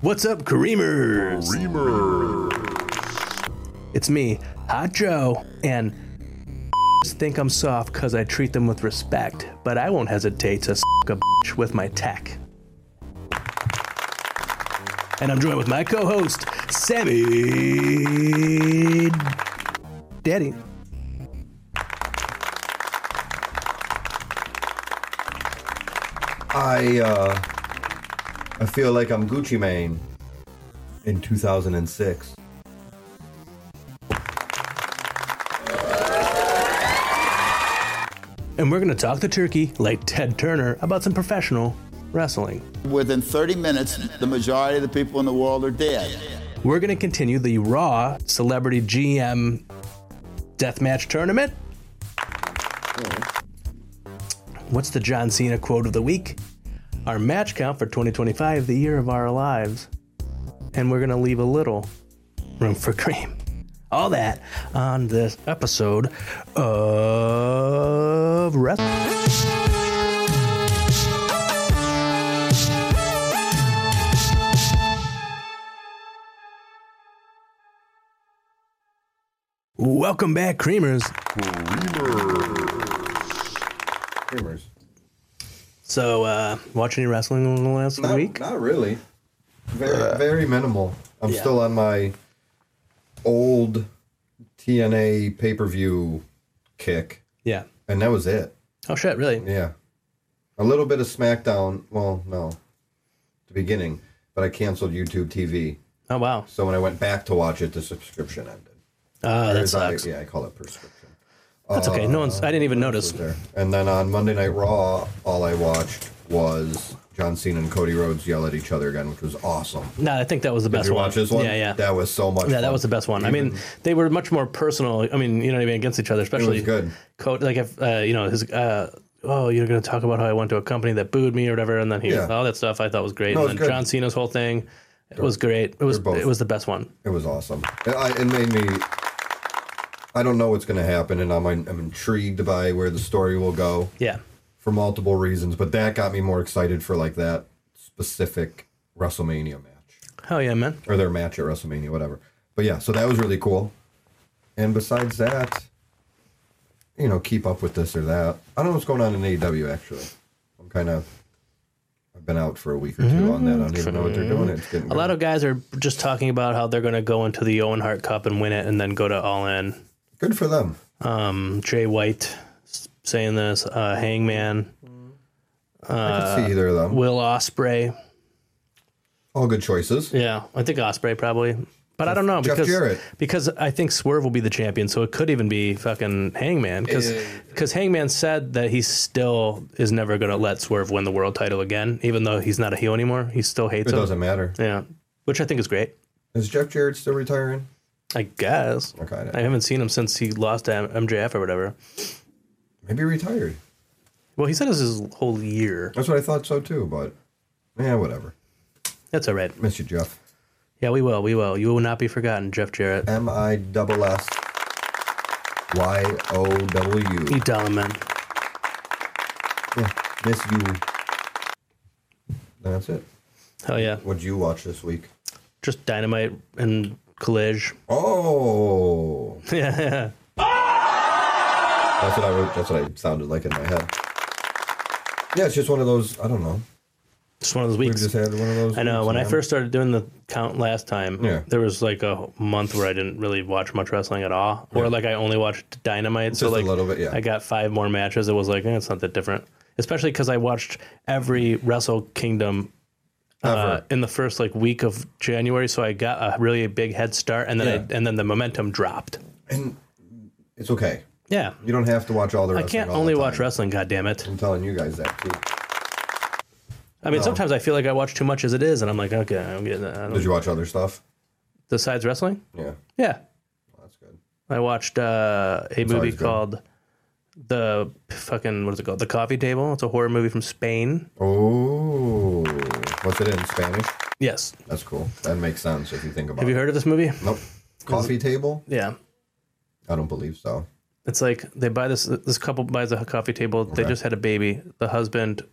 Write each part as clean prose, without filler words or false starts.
What's up, Creamers? It's me, Hot Joe, and think I'm soft because I treat them with respect, but I won't hesitate to a bitch with my tech. And I'm joined with my co-host, Sammy Daddy. I feel like I'm Gucci Mane in 2006. And we're going to talk the turkey, like Ted Turner, about some professional wrestling. Within 30 minutes, the majority of the people in the world are dead. We're going to continue the Raw Celebrity GM Deathmatch Tournament. What's the John Cena quote of the week? Our match count for 2025, the year of our lives. And we're going to leave a little room for cream. All that on this episode of Wrestling. Welcome back, Creamers. Creamers. So, watch any wrestling in the last week? Not really. Very minimal. I'm still on my old TNA pay-per-view kick. Yeah. And that was it. Oh, shit, really? Yeah. A little bit of SmackDown. Well, no. The beginning. But I canceled YouTube TV. Oh, wow. So when I went back to watch it, the subscription ended. Oh, that sucks. I call it prescription. That's okay. I didn't even notice. And then on Monday Night Raw, all I watched was John Cena and Cody Rhodes yell at each other again, which was awesome. No, I think that was the best Did you one. watch this one? Yeah. That was so much fun. That was the best one. I mean, they were much more personal. I mean, you know what I mean, against each other, especially. It was good. Cody, like, if, his, oh, you're going to talk about how I went to a company that booed me or whatever, and then all that stuff I thought was great. No, and then John Cena's whole thing, it was great. It was the best one. It was awesome. It made me... I don't know what's going to happen, and I'm intrigued by where the story will go. Yeah. For multiple reasons, but that got me more excited for like that specific WrestleMania match. Hell yeah, man. Or their match at WrestleMania, whatever. But yeah, so that was really cool. And besides that, keep up with this or that. I don't know what's going on in AEW, actually. I've been out for a week or two on that. I don't even know what they're doing. It's getting a lot of guys are just talking about how they're going to go into the Owen Hart Cup and win it and then go to All In. Good for them. Jay White saying this, Hangman. I could see either of them. Will Ospreay. All good choices. Yeah, I think Ospreay probably. But I don't know. Jeff Jarrett. Because I think Swerve will be the champion, so it could even be fucking Hangman. Because Hangman said that he still is never going to let Swerve win the world title again, even though he's not a heel anymore. He still hates him. It doesn't matter. Yeah, which I think is great. Is Jeff Jarrett still retiring? I guess. Okay. I haven't seen him since he lost to MJF or whatever. Maybe retired. Well, he said it was his whole year. That's what I thought so too, but whatever. That's all right. Miss you, Jeff. Yeah, we will. You will not be forgotten, Jeff Jarrett. MISSYOW. You dollar man. Yeah, miss you. That's it. Hell yeah. What'd you watch this week? Just Dynamite and College. Oh. Yeah. That's what I sounded like in my head. Yeah, it's just one of those, I don't know. Just one of those weeks. We just had one of those I know. weeks, when I first started doing the count last time, there was like a month where I didn't really watch much wrestling at all. Or like I only watched Dynamite. Just so like a little bit, yeah. I got 5 more matches. It was like, it's not that different. Especially because I watched every Wrestle Kingdom in the first like week of January. So I got a really big head start, and then and then the momentum dropped. And it's okay. Yeah. You don't have to watch all the wrestling. I can't only watch wrestling, goddammit. I'm telling you guys that too. I mean, sometimes I feel like I watch too much as it is, and I'm like, okay, I'm getting that. Did you watch other stuff? Besides wrestling? Yeah. Yeah. Well, that's good. I watched a movie called The Coffee Table. It's a horror movie from Spain. Oh. What's it in Spanish? Yes. That's cool. That makes sense if you think about it. Have you heard of this movie? Nope. Coffee Table? Yeah. I don't believe so. It's like they buy this couple buys a coffee table. They just had a baby. The husband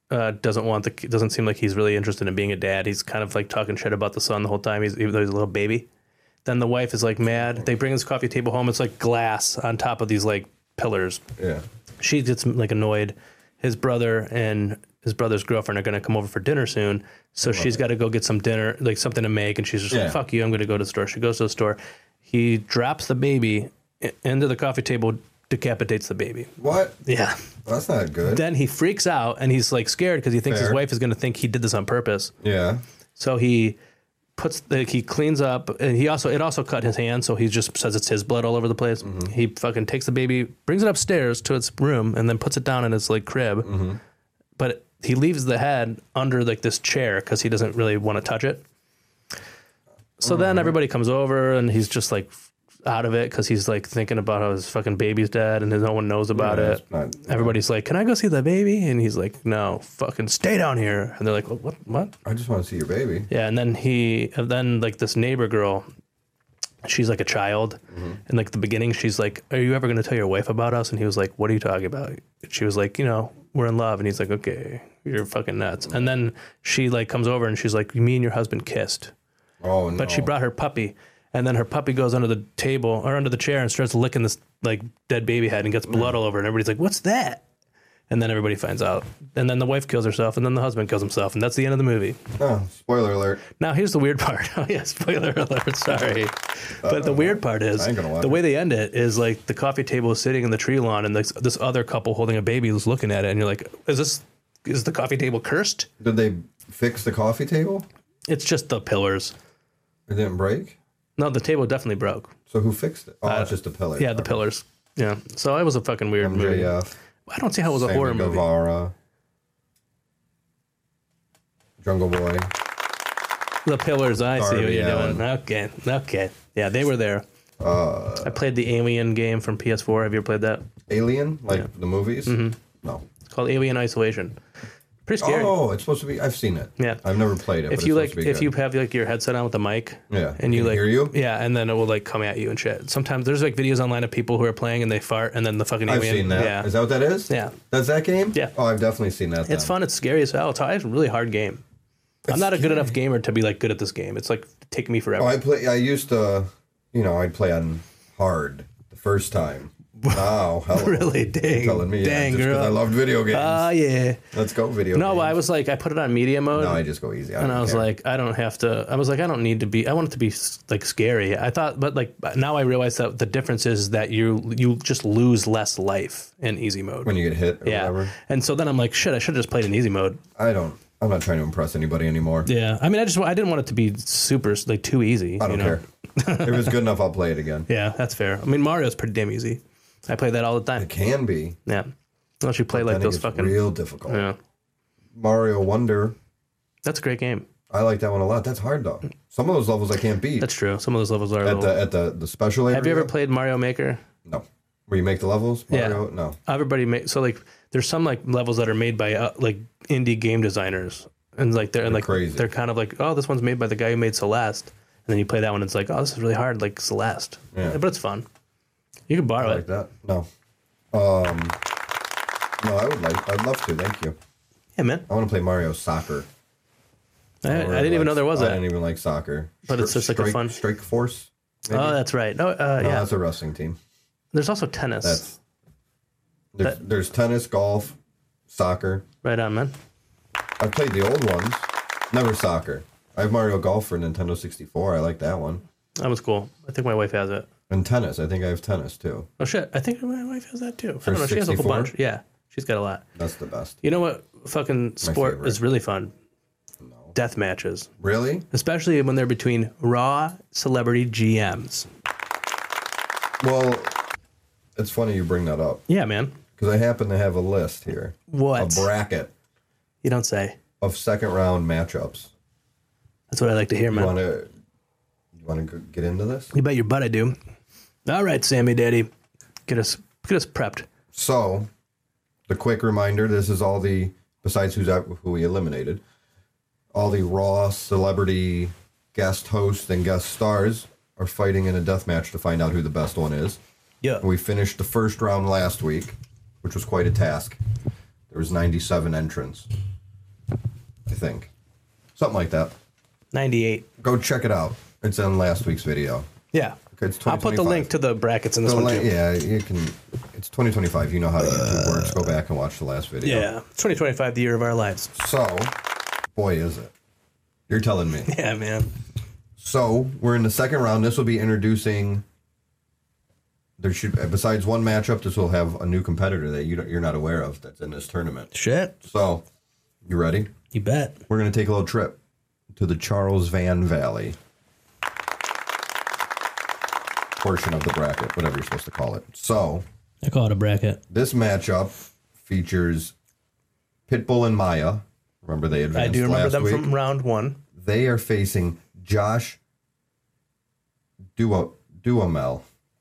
doesn't seem like he's really interested in being a dad. He's kind of like talking shit about the son the whole time, even though he's a little baby. Then the wife is like mad. They bring this coffee table home. It's like glass on top of these like pillars. Yeah. She gets like annoyed. His brother and his brother's girlfriend are going to come over for dinner soon. So she's got to go get some dinner, like something to make. And she's just like, fuck you, I'm going to go to the store. She goes to the store. He drops the baby into the coffee table, decapitates the baby. What? Yeah. That's not good. Then he freaks out and he's like scared because he thinks his wife is going to think he did this on purpose. Yeah. So he he cleans up, and it also cut his hand, so he just says it's his blood all over the place. Mm-hmm. He fucking takes the baby, brings it upstairs to its room, and then puts it down in his like crib. Mm-hmm. But he leaves the head under like this chair because he doesn't really want to touch it. So then everybody comes over, and he's just like out of it because he's like thinking about how his fucking baby's dead, and no one knows about it. Everybody's like, "Can I go see the baby?" And he's like, "No, fucking stay down here." And they're like, "What? I just want to see your baby." Yeah, and then like this neighbor girl, she's like a child, and like at the beginning, she's like, "Are you ever going to tell your wife about us?" And he was like, "What are you talking about?" And she was like, "We're in love." And he's like, "Okay, you're fucking nuts." And then she like comes over and she's like, "Me and your husband kissed." Oh no! But she brought her puppy. And then her puppy goes under the table or under the chair and starts licking this like dead baby head and gets blood all over it. And everybody's like, "What's that?" And then everybody finds out. And then the wife kills herself, and then the husband kills himself, and that's the end of the movie. Oh, spoiler alert. Now here's the weird part. Oh yeah, spoiler alert. Sorry. But the weird part is the way they end it is like the coffee table is sitting in the tree lawn, and this other couple holding a baby is looking at it, and you're like, is the coffee table cursed? Did they fix the coffee table? It's just the pillars. It didn't break? No, the table definitely broke. So who fixed it? Oh, it's just the pillars. Yeah, the pillars. Yeah. So it was a fucking weird movie. I don't see how it was a horror movie. Guevara, Jungle Boy. The pillars. I see what you're doing. Okay. Yeah, they were there. I played the Alien game from PS4. Have you ever played that? Alien? The movies? Mm-hmm. No. It's called Alien Isolation. Pretty scary. Oh, it's supposed to be. I've seen it. Yeah, I've never played it. If you have like your headset on with the mic, and you like hear you, and then it will like come at you and shit. Sometimes there's like videos online of people who are playing and they fart, and then the fucking alien. I've seen that. Yeah. Is that what that is? Yeah. That's that game? Yeah. Oh, I've definitely seen that. It's fun. It's scary as hell. It's a really hard game. I'm not a good enough gamer to be like good at this game. It's like taking me forever. I used to, I'd play on hard the first time. Wow, hello. Really? Dang. You're telling me, dang, just because I loved video games. Oh, yeah. Let's go video games. No, I was like, I put it on media mode. No, I just go easy. I was like, I don't need to be, I want it to be like scary. I thought, but like now I realize that the difference is that you just lose less life in easy mode. When you get hit or whatever. And so then I'm like, shit, I should have just played in easy mode. I'm not trying to impress anybody anymore. Yeah. I mean, I didn't want it to be super, like too easy. I don't care. If it was good enough, I'll play it again. Yeah, that's fair. I mean, Mario's pretty damn easy. I play that all the time. It can be. Yeah. Unless you play like those fucking... real difficult. Yeah. Mario Wonder. That's a great game. I like that one a lot. That's hard, though. Some of those levels I can't beat. That's true. Some of those levels are... At the special area. Have you ever played Mario Maker? No. Where you make the levels? Mario? Yeah. No. Everybody so like, there's some like levels that are made by like indie game designers. And like, they're like crazy. They're kind of like, oh, this one's made by the guy who made Celeste. And then you play that one and it's like, oh, this is really hard, like Celeste. Yeah. But it's fun. You can borrow it. Like that? No. No, I'd love to. Thank you. Yeah, man. I want to play Mario Soccer. I didn't even know there was that. I didn't even like soccer. But it's just like a fun... Strike Force? Maybe? Oh, that's right. No, yeah. That's a wrestling team. There's also tennis. There's tennis, golf, soccer. Right on, man. I've played the old ones. Never soccer. I have Mario Golf for Nintendo 64. I like that one. That was cool. I think my wife has it. And tennis. I think I have tennis, too. Oh, shit. I think my wife has that, too. For I don't know. 64? She has a whole bunch. Yeah. She's got a lot. That's the best. You know what fucking sport is really fun? No. Death matches. Really? Especially when they're between Raw celebrity GMs. Well, it's funny you bring that up. Yeah, man. Because I happen to have a list here. What? A bracket. You don't say. Of second round matchups. That's what I like to hear, man. You want to get into this? You bet your butt I do. All right, Sammy Daddy. Get us prepped. So, the quick reminder, this is all the, besides who we eliminated, all the Raw celebrity guest hosts and guest stars are fighting in a death match to find out who the best one is. Yeah. We finished the first round last week, which was quite a task. There was 97 entrants. think. Something like that. 98. Go check it out. It's in last week's video. Yeah. Okay, it's I'll put the 2025. link to the brackets in this one, too. Yeah, you can. It's 2025. You know how YouTube works. Go back and watch the last video. Yeah. 2025, the year of our lives. So, boy, is it. You're telling me. Yeah, man. So, we're in the second round. This will be introducing... besides one matchup, this will have a new competitor that you're not aware of that's in this tournament. Shit. So, you ready? You bet. We're going to take a little trip to the Charles Van Valley portion of the bracket, whatever you're supposed to call it. So, I call it a bracket. this matchup features Pitbull and Maya. Remember they advanced I do remember last them week. from round one. They are facing Josh Duhamel.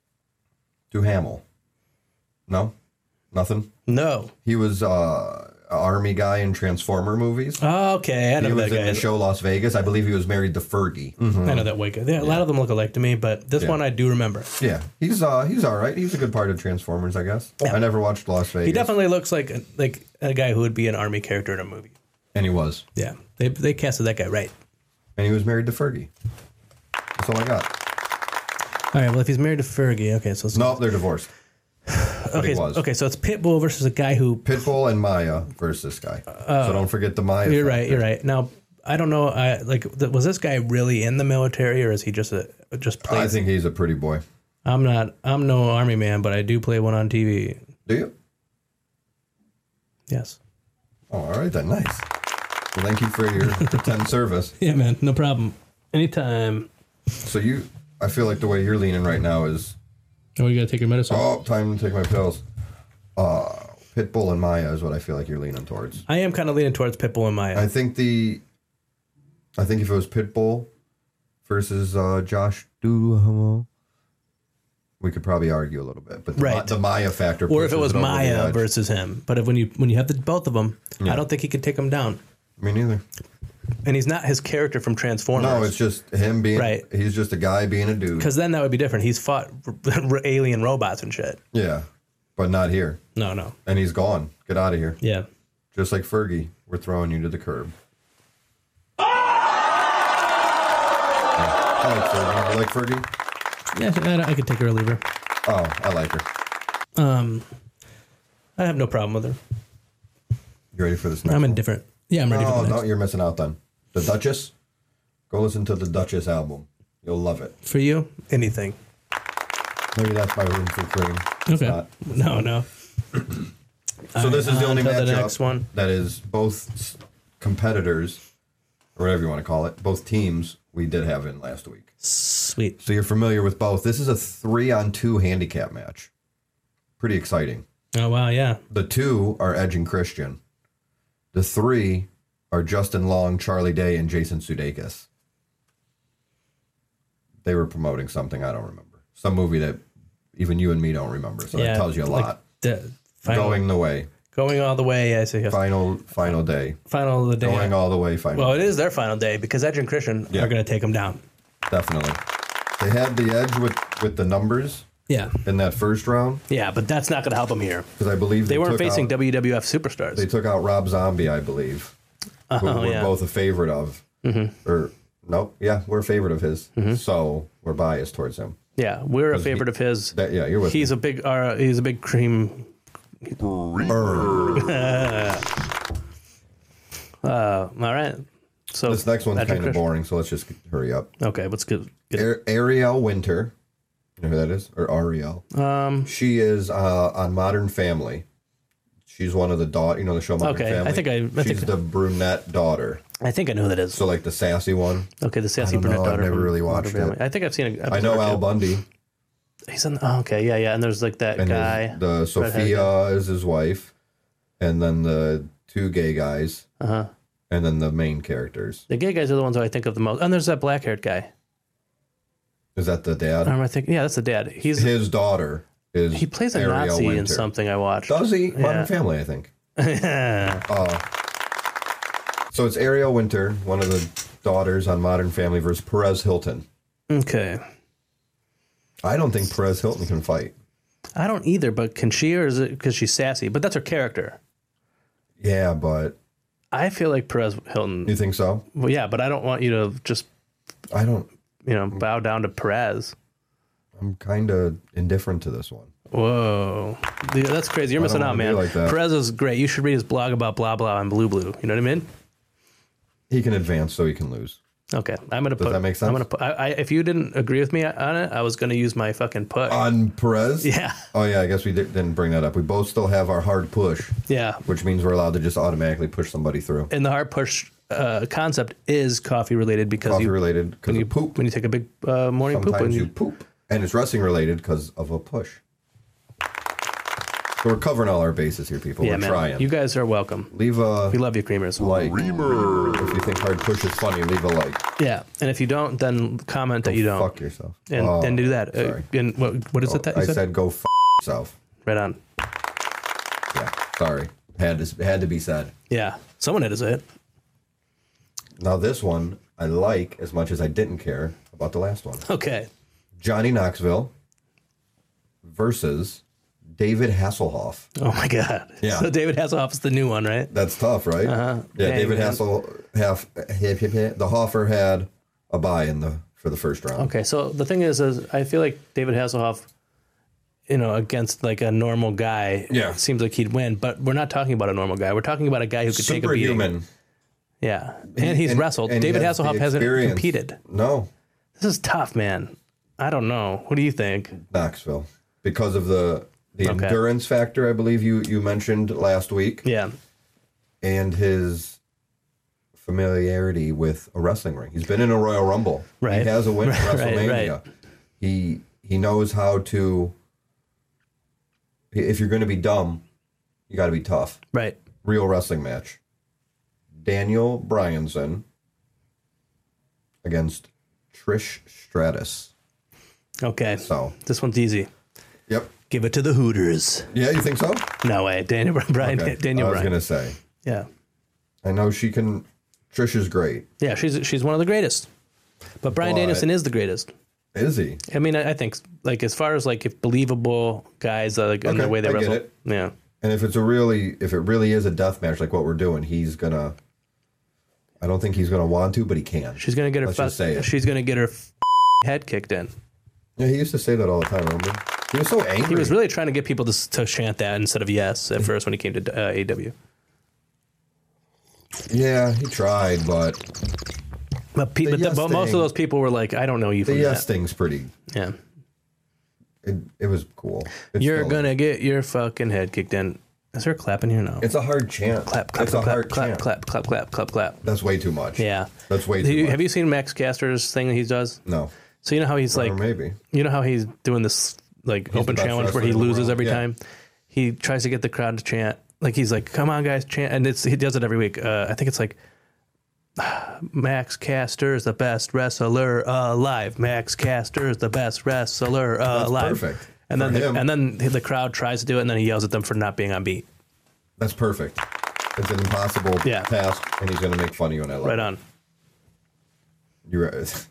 No? Nothing? No. He was an army guy in Transformer movies. Oh, okay. I He know was that in guy. the show Las Vegas. I believe he was married to Fergie. I know that Wake. Yeah, a lot of them look alike to me, but this one I do remember. Yeah, he's all right. He's a good part of Transformers, I guess. Yeah. I never watched Las Vegas. He definitely looks like a guy who would be an army character in a movie. And he was. Yeah. They casted that guy right. And he was married to Fergie. That's all I got. All right, well, if he's married to Fergie, okay, so it's... No, they're divorced. But he was. Okay, so it's Pitbull versus a guy who... Pitbull and Maya versus this guy. So don't forget the Maya. You're factor. right, you're right. Now, I don't know, was this guy really in the military, or is he just plays? I think he's a pretty boy. I'm no army man, but I do play one on TV. Do you? Yes. Oh, all right then. Nice. Well, thank you for your pretend service. Yeah, man, no problem. Anytime. So I feel like the way you're leaning right now is, Oh, you gotta take your medicine. time to take my pills. Pitbull and Maya is what I feel like you're leaning towards. I am kind of leaning towards Pitbull and Maya. I think if it was Pitbull versus Josh Duhamel, we could probably argue a little bit. But the Maya factor, or if it pushes was over the Maya edge. versus him. But when you have both of them, I don't think he could take them down. Me neither. And he's not his character from Transformers. No, it's just him being. Right. He's just a guy being a dude. Because then that would be different. He's fought alien robots and shit. Yeah, but not here. No. And he's gone. Get out of here. Yeah. Just like Fergie, we're throwing you to the curb. I like Fergie. You like Fergie? Yeah, I could take her or leave her. Oh, I like her. I have no problem with her. You ready for this next I'm one? indifferent. Yeah, I'm ready for the next. No, you're missing out then. The Duchess? Go listen to the Duchess album. You'll love it. For you, anything. Maybe that's my room for cream. Okay. No. So this is the only on to the matchup next one. that is both competitors, or whatever you want to call it, both teams we did have in last week. Sweet. So you're familiar with both. This is a 3-on-2 handicap match. Pretty exciting. Oh, wow, yeah. The 2 are Edge and Christian. The 3 are Justin Long, Charlie Day, and Jason Sudeikis. They were promoting something I don't remember. Some movie that even you and me don't remember. So that tells you a lot. Going the way. Going all the way, I say. Final day. Final of the day. Going all the way, final. Well, it is their final day because Edge and Christian are going to take them down. Definitely. They had the edge with the numbers Yeah. in that first round. Yeah, but that's not going to help them here. Because I believe They weren't took facing out, WWF superstars. They took out Rob Zombie, I believe. Who we're both a favorite of. Mm-hmm. Or, nope, yeah, we're a favorite of his. Mm-hmm. So we're biased towards him. Yeah, we're a favorite of his. You're with He's me. a big cream. All right. So This next one's Edge and kind of Christian. boring, so let's just hurry up. Okay, let's get it. Ariel Winter. You know who that is? Or Ariel? She is on Modern Family. She's one of the daughter, the show Modern Okay, Family. I think She's the brunette daughter. I think I know who that is. So like the sassy one. Okay, the sassy I don't know, brunette I've daughter. never from really Modern watched Family. it. I think I've seen a I know Al Bundy. He's in. Oh, okay, yeah. And there's like that And guy. the Sophia is his wife. And then the 2 gay guys. Uh-huh. And then the main characters. The gay guys are the ones that I think of the most. And there's that black-haired guy. Is that the dad? I think. Yeah, that's the dad. His daughter is He plays a Ariel Nazi Winter. in something I watched. Does he? Yeah. Modern Family, I think. So it's Ariel Winter, one of the daughters on Modern Family, versus Perez Hilton. Okay. I don't think Perez Hilton can fight. I don't either, but can she, or is it because she's sassy? But that's her character. Yeah, but I feel like Perez Hilton. You think so? Well, yeah, but I don't want you to just I don't. bow down to Perez. I'm kind of indifferent to this one. Whoa, dude, that's crazy. You're missing out, wanna be man. like that. Perez is great. You should read his blog about blah blah and blue. You know what I mean? He can advance, so he can lose. Okay, I'm gonna put. Does that make sense? I'm gonna put. If you didn't agree with me on it, I was gonna use my fucking push. On Perez? Yeah. Oh, yeah, I guess we didn't bring that up. We both still have our hard push, Yeah, which means we're allowed to just automatically push somebody through. and the hard push concept is coffee related because Coffee you related because when you of poop. when you take a big morning poop. When Sometimes you poop. And it's wrestling related because of a push. So we're covering all our bases here, people. yeah, We're man, trying. you guys are welcome. Leave a We love you, creamers. like. If you think hard push is funny, leave a like. Yeah, and if you don't, then comment that you don't, Fuck yourself. and Oh, do that. Sorry. And what is it that you I said? said go f yourself. Right on. Yeah, sorry. Had to be said. Yeah, someone had to say it. Now this one I like as much as I didn't care about the last one. Okay. Johnny Knoxville versus David Hasselhoff. Oh my God. Yeah. So David Hasselhoff is the new one, right? That's tough, right? Uh-huh. Yeah, Dang, David man. Hasselhoff. The Hoffer had a bye for the first round. Okay, so the thing is I feel like David Hasselhoff, against like a normal guy, Yeah. seems like he'd win. But we're not talking about a normal guy. We're talking about a guy who could take a beating. Superhuman. Yeah, and he's wrestled. and he David has the Hasselhoff hasn't experience. competed. No, This is tough, man. I don't know. What do you think? Knoxville. Because of the Okay. endurance factor, I believe you mentioned last week, Yeah. and his familiarity with a wrestling ring. He's been in a Royal Rumble. Right. He has a win at Right, WrestleMania. He knows how to. If you're going to be dumb, you got to be tough. Right. Real wrestling match. Daniel Bryanson against Trish Stratus. Okay. So, This one's easy. yep. Give it to the Hooters. Yeah, you think so? No way. Daniel Bryan. Okay. Daniel I was Bryan. going to say. Yeah. I know she can. Trish is great. Yeah, she's one of the greatest. But Bryan But- Danielson is the greatest. Is he? I mean, I think like as far as like if believable guys like in the Okay, way they I get wrestle. it. Yeah. And if it really is a death match like what we're doing, he's gonna. I don't think he's gonna want to, but he can. She's gonna get her. Let's just say it. She's gonna get her head kicked in. Yeah, he used to say that all the time. Remember? He was so angry. He was really trying to get people to chant that instead of yes at first when he came to AEW. Yeah, he tried, but But yes most of thing- those people were like, I don't know you the from yes that. thing's pretty. Yeah. It was cool. It's You're still- gonna get your fucking head kicked in. Is there a clap in here? No. It's a hard chant. Clap, clap, It's clap, a hard clap, chant. clap, clap, clap, clap, clap. That's way too much. Yeah. That's way too much. Have you seen Max Caster's thing that he does? No. So you know how he's like, Or maybe. you know how he's doing this like the open best challenge where he wrestler in the loses world. every Yeah. time. He tries to get the crowd to chant. Like he's like, "Come on, guys, chant!" And he does it every week. I think it's like, Max Caster is the best wrestler alive. Max Caster is the best wrestler alive. perfect. And then For him. and then the crowd tries to do it, and then he yells at them for not being on beat. That's perfect. It's an impossible Yeah. task, and he's going to make fun of you, and I love Right it. on. You're right.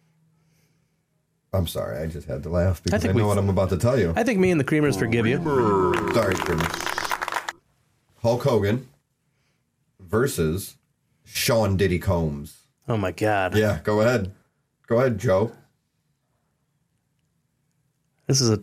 I'm sorry. I just had to laugh because I, think know we've- what I'm about to tell you. I think me and the Creamers forgive you. Sorry, Jimmy. Hulk Hogan versus Sean Diddy Combs. Oh my God. Yeah, go ahead. Go ahead, Joe. This is a.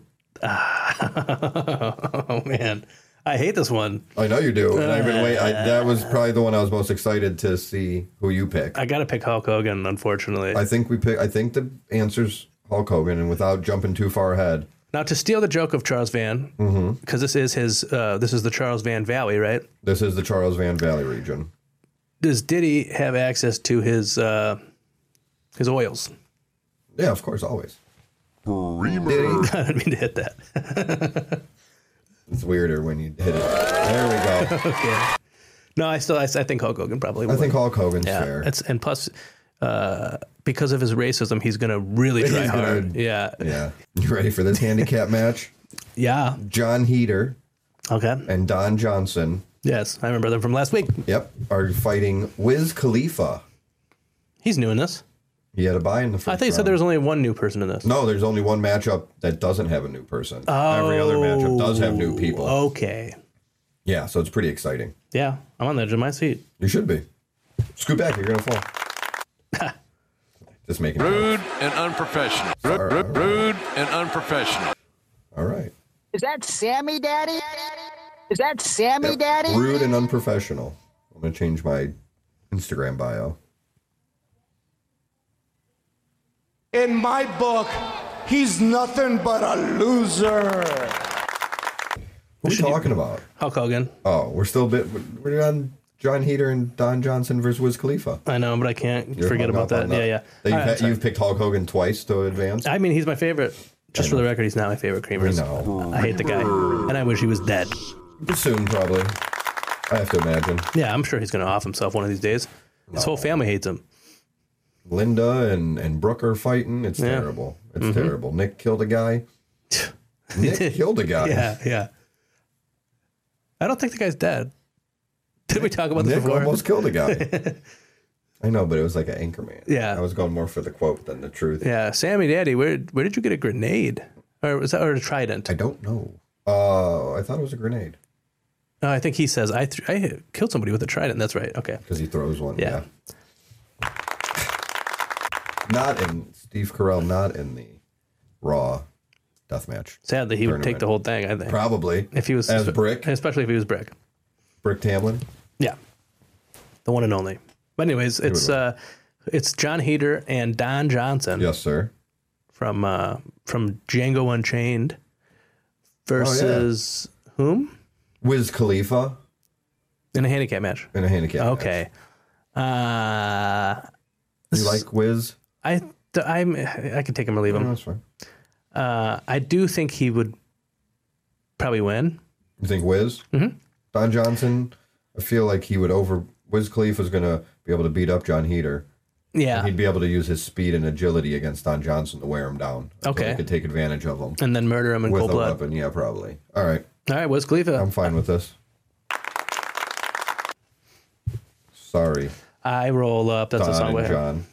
Oh man, I hate this one. I know you do. And I've been waiting. That was probably the one I was most excited to see who you pick. I got to pick Hulk Hogan, unfortunately. I think the answer's Hulk Hogan, and without jumping too far ahead. Now, to steal the joke of Charles Van, because this is the Charles Van Valley, right? This is the Charles Van Valley region. Does Diddy have access to his oils? Yeah, of course, always. Diddy. I didn't mean to hit that. It's weirder when you hit it. There we go. Okay. No, I think Hulk Hogan probably would. I think Hulk Hogan's yeah. fair. And plus, because of his racism, he's going to really try He's gonna- hard. Yeah. Yeah. You ready for this handicap match? Yeah. John Heater Okay. and Don Johnson, Yes, I remember them from last week. yep, are fighting Wiz Khalifa. He's new in this. He had a bye in the first I thought you said round. there was only one new person in this. No, there's only one matchup that doesn't have a new person. Every other matchup does have new people. Okay. Yeah, so it's pretty exciting. Yeah, I'm on the edge of my seat. You should be. Scoot back, you're going to fall. Just making Rude and unprofessional. Rude and unprofessional. All right. Is that Sammy, Daddy? Is that Sammy, Daddy? Rude and unprofessional. I'm going to change my Instagram bio. In my book, he's nothing but a loser. What are we talking about? Hulk Hogan. Oh, we're on John Heder and Don Johnson versus Wiz Khalifa. I know, but I can't You're forget hung about up on that. Yeah. You've picked Hulk Hogan twice to advance. I mean, he's my favorite. Just for the record, he's not my favorite Creamers. No. I hate the guy, and I wish he was dead. Soon, probably. I have to imagine. Yeah, I'm sure he's going to off himself one of these days. His whole family hates him. Linda and Brooke are fighting. It's terrible. It's terrible. Nick killed a guy. Nick killed a guy. Yeah. I don't think the guy's dead. Did we talk about this Nick before? almost killed a guy. I know, but it was like an Anchorman. Yeah. I was going more for the quote than the truth. Yeah, Sammy Daddy, where did you get a grenade? Or was that a trident? I don't know. I thought it was a grenade. No, I think he says I killed somebody with a trident. That's right. Okay. Because he throws one. Yeah. Steve Carell, not in the Raw deathmatch. Sadly, he would take the whole thing, I think. Probably. If he was as Brick. Especially if he was Brick. Brick Tamlin. Yeah. The one and only. But anyways, it's John Heder and Don Johnson. Yes, sir. From Django Unchained versus whom? Wiz Khalifa. In a handicap match. Okay. You like Wiz? I could take him or leave him. No, that's fine. I do think he would probably win. You think Wiz? Mm-hmm. Don Johnson, I feel like he would Wiz Khalifa's going to be able to beat up John Heder. Yeah. And he'd be able to use his speed and agility against Don Johnson to wear him down. Okay. He could take advantage of him. And then murder him in with cold a blood. weapon. Yeah, probably. All right. Wiz Khalifa. I'm fine with this. Sorry. I roll up. That's Don a song and by him. John.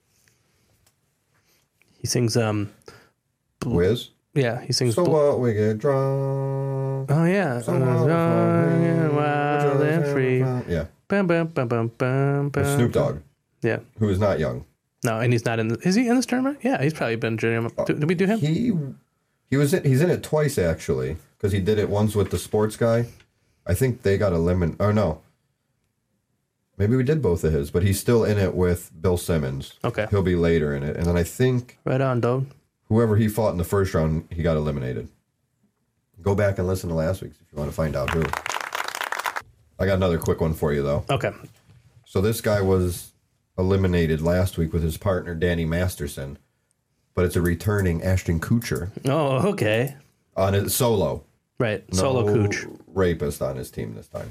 He sings Wiz? Yeah, he sings So what, we get drunk. Oh yeah. So Wild and free. Yeah. Bum, bum, bum, bum, bum, bum. Snoop Dogg, Yeah. who is not young. No, and he's not in is he in this tournament? Yeah, he's probably been did we do him? He's in it twice actually, because he did it once with the sports guy. I think they got eliminated. Oh no. Maybe we did both of his, but he's still in it with Bill Simmons. Okay. He'll be later in it. And then I think Right on, dog. whoever he fought in the first round, he got eliminated. Go back and listen to last week's if you want to find out who. I got another quick one for you, though. Okay. So this guy was eliminated last week with his partner, Danny Masterson, but it's a returning Ashton Kutcher Oh, okay. on his solo. Right. Solo No Cooch. rapist on his team this time.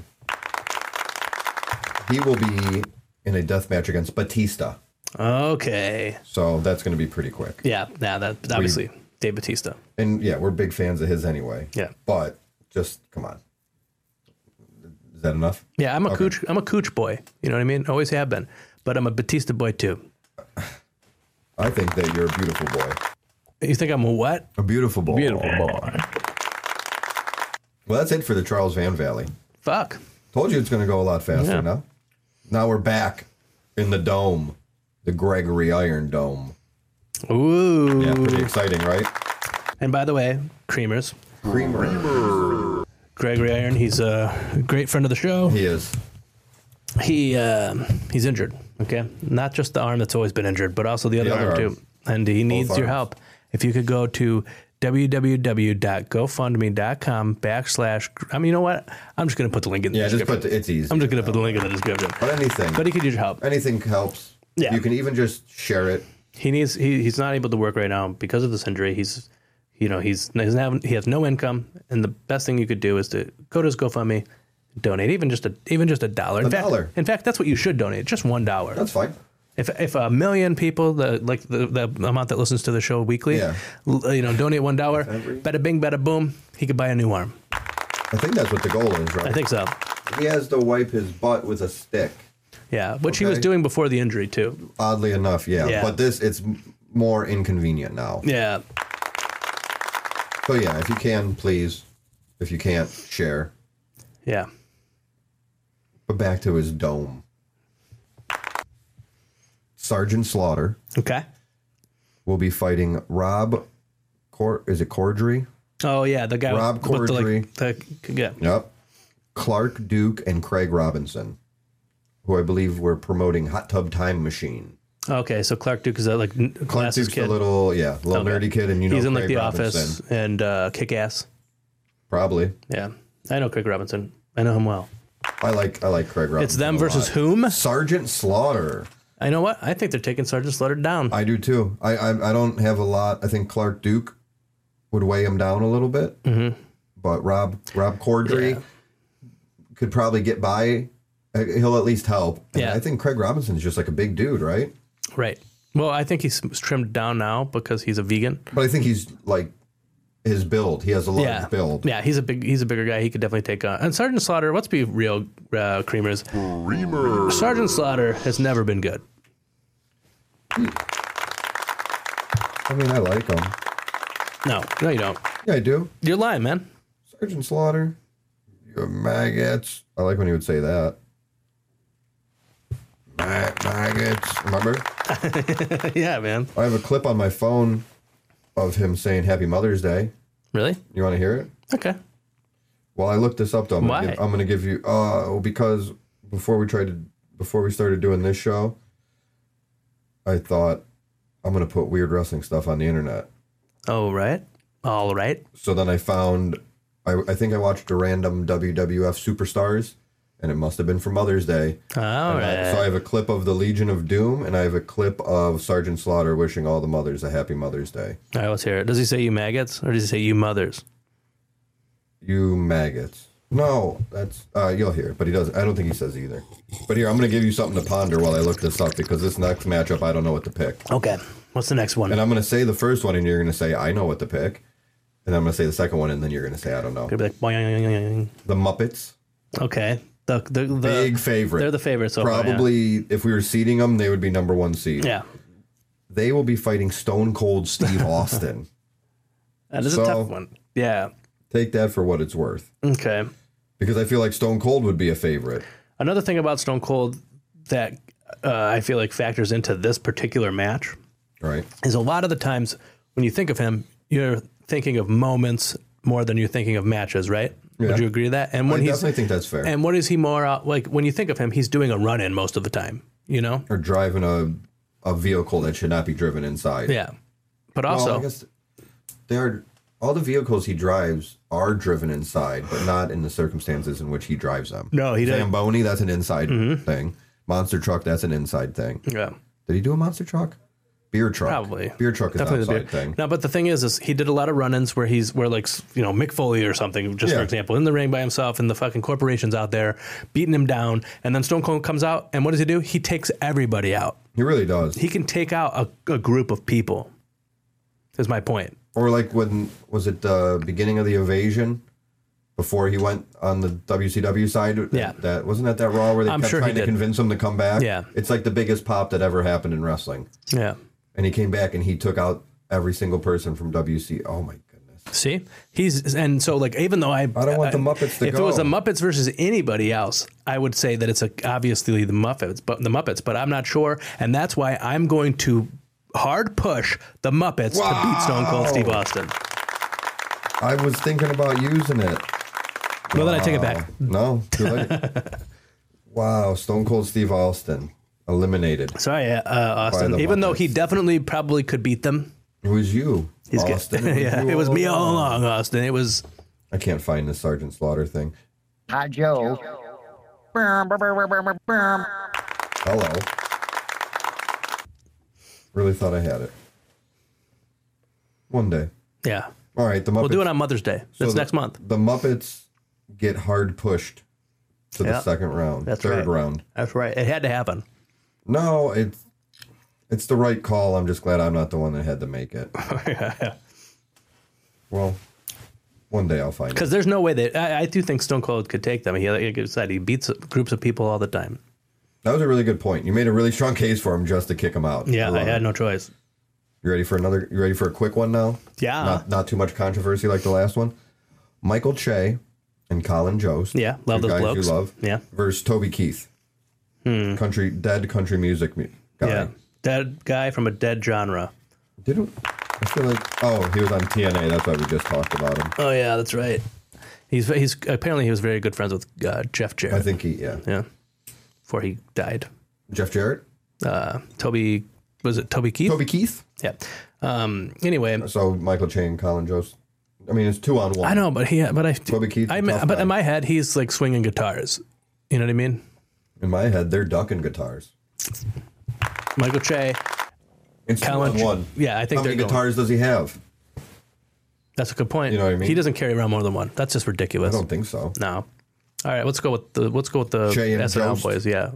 He will be in a death match against Batista. Okay. So that's going to be pretty quick. Yeah, that's obviously Dave Bautista. And yeah, we're big fans of his anyway. Yeah. But just come on. Is that enough? Yeah, I'm a Cooch boy. You know what I mean? Always have been. But I'm a Batista boy too. I think that you're a beautiful boy. You think I'm a what? A beautiful boy. Beautiful boy. Well, that's it for the Charles Van Valley. Fuck. Told you it's going to go a lot faster Yeah. now. Now we're back in the dome, the Gregory Iron Dome. Ooh. Yeah, pretty exciting, right? And by the way, Creamers. Creamer. Gregory Iron, he's a great friend of the show. He is. He's injured, okay? Not just the arm that's always been injured, but also the other arm arms. too. And he needs your arms. help. If you could go to www.gofundme.com / I mean, you know what? I'm just going to put the link in the Yeah, just description. it's easy. I'm just going to put the link in the description. But anything. But he could use your help. Anything helps. Yeah. You can even just share it. He's not able to work right now because of this injury. He has no income, and the best thing you could do is to go to his GoFundMe, donate even just $1. $1. In fact, that's what you should donate. Just $1. That's fine. If 1 million people, the amount that listens to the show weekly, Yeah. Donate $1, bada bing, bada boom, he could buy a new arm. I think that's what the goal is, right? I think so. He has to wipe his butt with a stick. Yeah, which he was Okay. doing before the injury too. Oddly enough, yeah. Yeah. But it's more inconvenient now. Yeah, So yeah, if you can, please. If you can't, share. Yeah. But back to his dome. Sergeant Slaughter Okay. will be fighting Rob. Is it Corddry? Oh yeah, the guy Rob with Corddry. yeah. Yep. Clark Duke and Craig Robinson, who I believe were promoting Hot Tub Time Machine. Okay, so Clark Duke is a Clark glasses Duke's kid. a little nerdy kid, and he's in like Craig The Robinson. Office and Kick Ass. Probably. Yeah, I know Craig Robinson. I know him well. I like Craig Robinson. It's them a versus lot. whom? Sergeant Slaughter. I know what? I think they're taking Sergeant Slaughter down. I do too. I don't have a lot. I think Clark Duke would weigh him down a little bit. Mm-hmm. But Rob Corddry could probably get by. He'll at least help. And Yeah. I think Craig Robinson's just like a big dude, right? Right. Well, I think he's trimmed down now because he's a vegan. But I think he's like his build. He has a large build. Yeah, he's a bigger guy. He could definitely take on. And Sergeant Slaughter, let's be real, creamers. Sergeant Slaughter has never been good. I mean, I like him. No, you don't. Yeah, I do. You're lying, man. Sergeant Slaughter. You maggots. I like when he would say that. Maggots. Remember? Yeah, man. I have a clip on my phone of him saying Happy Mother's Day. Really? You want to hear it? Okay. Well, I looked this up, though. Why? I'm going to give you... because before we started doing this show, I thought I'm going to put weird wrestling stuff on the internet. Oh, right. All right. So then I found... I think I watched a random WWF Superstars, and it must have been for Mother's Day. All right. So I have a clip of the Legion of Doom, and I have a clip of Sergeant Slaughter wishing all the mothers a happy Mother's Day. All right, let's hear it. Does he say you maggots or does he say you mothers? You maggots. No, that's you'll hear it, but he doesn't. I don't think he says either. But here, I'm going to give you something to ponder while I look this up, because this next matchup, I don't know what to pick. Okay. What's the next one? And I'm going to say the first one, and you're going to say I know what to pick. And I'm going to say the second one, and then you're going to say I don't know. Could be like, boing. The Muppets. Okay. The Big favorite. They're the favorites. So far, Probably, if we were seeding them, they would be number one seed. Yeah. They will be fighting Stone Cold Steve Austin. That is a tough one. Yeah. Take that for what it's worth. Okay. Because I feel like Stone Cold would be a favorite. Another thing about Stone Cold that I feel like factors into this particular match Right. is a lot of the times when you think of him, you're thinking of moments more than you're thinking of matches, right? Yeah. Would you agree with that? And when I definitely think that's fair. And what is he more like when you think of him, he's doing a run-in most of the time, you know? Or driving a vehicle that should not be driven inside. Yeah. But Well, also, I guess all the vehicles he drives are driven inside, but not in the circumstances in which he drives them. No, he didn't. Zamboni, that's an inside thing. Monster truck, that's an inside thing. yeah. Did he do a monster truck? Beer truck. Probably. Beer truck is Definitely outside thing. No, but the thing is he did a lot of run-ins where like, Mick Foley or something, just for Yeah. example, in the ring by himself and the fucking corporation's out there beating him down. And then Stone Cold comes out and what does he do? He takes everybody out. He really does. He can take out a group of people, is my point. Or like when, was it the beginning of the Invasion? Before he went on the WCW side? Yeah. Wasn't that Raw where they I'm kept sure he trying to did. convince him to come back? Yeah. It's like the biggest pop that ever happened in wrestling. Yeah. And he came back and he took out every single person from WC. Oh my goodness. See, and so like even though I don't want the Muppets to if go. it was the Muppets versus anybody else, I would say that it's obviously the Muppets, but I'm not sure, and that's why I'm going to hard push the Muppets to beat Stone Cold Steve Austin. I was thinking about using it. Well, then I take it back. No, too late. Wow, Stone Cold Steve Austin eliminated. Sorry, Austin. the Even though Muppets. he definitely probably could beat them. It was you, He's good. Austin. Yeah, you it was me all along. along, Austin. It was. I can't find the Sergeant Slaughter thing. Hi, Joe. Hello. Really thought I had it. One day. Yeah. All right, the Muppets. We'll do it on Mother's Day. That's next month. The Muppets get hard pushed to the second round. That's third right. round. That's right. It had to happen. No, it's the right call. I'm just glad I'm not the one that had to make it. Well, one day I'll find it. Because there's no way that I do think Stone Cold could take them. Like I said, he beats groups of people all the time. That was a really good point. You made a really strong case for him just to kick him out. Yeah, I love had it. no choice. You ready for a quick one now? Yeah. Not too much controversy like the last one. Michael Che and Colin Jost. Yeah, love two those guys blokes. you love. Yeah. Versus Toby Keith, dead country music guy. Yeah. Dead guy from a dead genre. I feel like he was on TNA. That's why we just talked about him. Oh yeah, that's right. He's apparently he was very good friends with Jeff Jarrett. I think yeah, before he died. Jeff Jarrett. Toby Keith? Toby Keith. Yeah. Anyway, So Michael Che and Colin Jost. I mean, it's 2-on-1. I know, but Toby Keith. but in my head, he's like swinging guitars. You know what I mean? In my head, they're ducking guitars. Michael Che. It's Colin, 2-on-1. Yeah, I think How many they're guitars does he have? That's a good point. You know what I mean? He doesn't carry around more than one. That's just I ridiculous. don't think so. No. All right, let's go with the Che and SNL Jost. boys. Yeah.